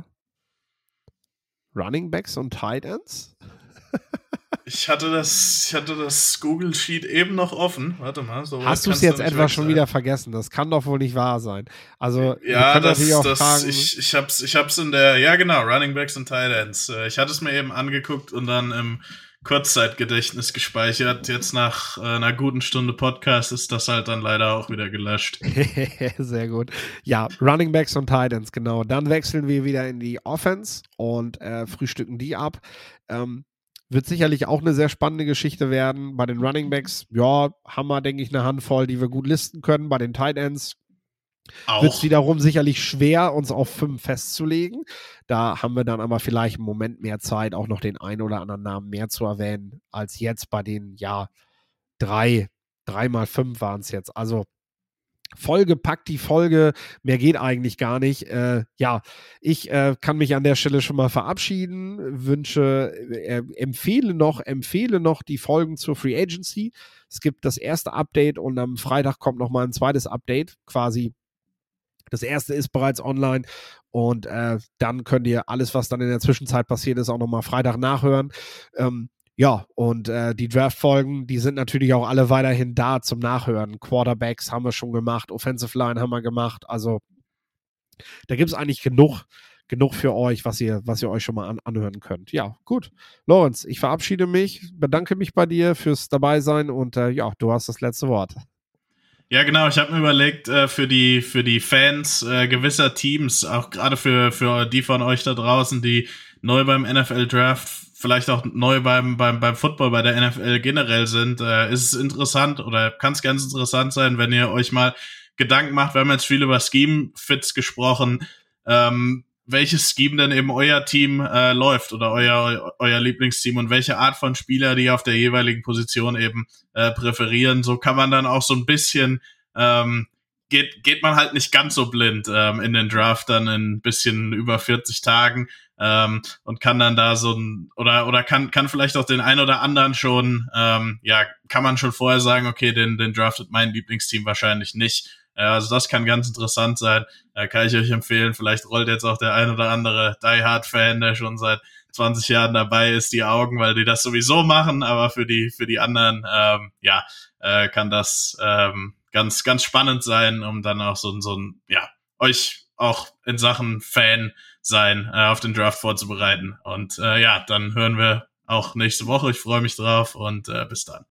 Running Backs und Tight Ends. Ich hatte das Google Sheet eben noch offen. Warte mal. So hast du es jetzt etwa schon wieder vergessen? Das kann doch wohl nicht wahr sein. Also, ja, ich hab's in der, ja genau, Running Backs und Tight Ends. Ich hatte es mir eben angeguckt und dann im Kurzzeitgedächtnis gespeichert. Jetzt nach einer guten Stunde Podcast ist das halt dann leider auch wieder gelöscht. Sehr gut. Ja, Running Backs und Tight Ends, genau. Dann wechseln wir wieder in die Offense und frühstücken die ab. Wird sicherlich auch eine sehr spannende Geschichte werden. Bei den Running Backs, ja, haben wir, denke ich, eine Handvoll, die wir gut listen können. Bei den Tight Ends wird es wiederum sicherlich schwer, uns auf 5 festzulegen. Da haben wir dann aber vielleicht im Moment mehr Zeit, auch noch den einen oder anderen Namen mehr zu erwähnen, als jetzt bei den, 3 mal 5 waren es jetzt. Also vollgepackt die Folge, mehr geht eigentlich gar nicht. Ich kann mich an der Stelle schon mal verabschieden, empfehle noch die Folgen zur Free Agency. Es gibt das erste Update und am Freitag kommt noch mal ein zweites Update, quasi. Das erste ist bereits online und dann könnt ihr alles, was dann in der Zwischenzeit passiert ist, auch noch mal Freitag nachhören. Die Draft-Folgen, die sind natürlich auch alle weiterhin da zum Nachhören. Quarterbacks haben wir schon gemacht, Offensive Line haben wir gemacht, also Da gibt es eigentlich genug für euch, was ihr euch schon mal anhören könnt. Ja, gut. Lorenz, ich verabschiede mich, bedanke mich bei dir fürs Dabeisein und ja, du hast das letzte Wort. Ja, genau. Ich habe mir überlegt, für die Fans gewisser Teams, auch gerade für die von euch da draußen, die neu beim NFL-Draft, vielleicht auch neu beim Football, bei der NFL generell sind, ist es interessant oder kann es ganz interessant sein, wenn ihr euch mal Gedanken macht. Wir haben jetzt viel über Scheme-Fits gesprochen, welches Scheme denn eben euer Team läuft oder euer Lieblingsteam und welche Art von Spieler die auf der jeweiligen Position eben präferieren. So kann man dann auch so ein bisschen geht man halt nicht ganz so blind in den Draft dann in ein bisschen über 40 Tagen und kann dann da so ein oder kann vielleicht auch den ein oder anderen schon kann man schon vorher sagen, okay, den draftet mein Lieblingsteam wahrscheinlich nicht. Also das kann ganz interessant sein. Kann ich euch empfehlen. Vielleicht rollt jetzt auch der ein oder andere Die Hard Fan, der schon seit 20 Jahren dabei ist, die Augen, weil die das sowieso machen. Aber für die anderen, kann das ganz, ganz spannend sein, um dann auch so ein euch auch in Sachen Fan sein auf den Draft vorzubereiten. Und dann hören wir auch nächste Woche. Ich freue mich drauf und bis dann.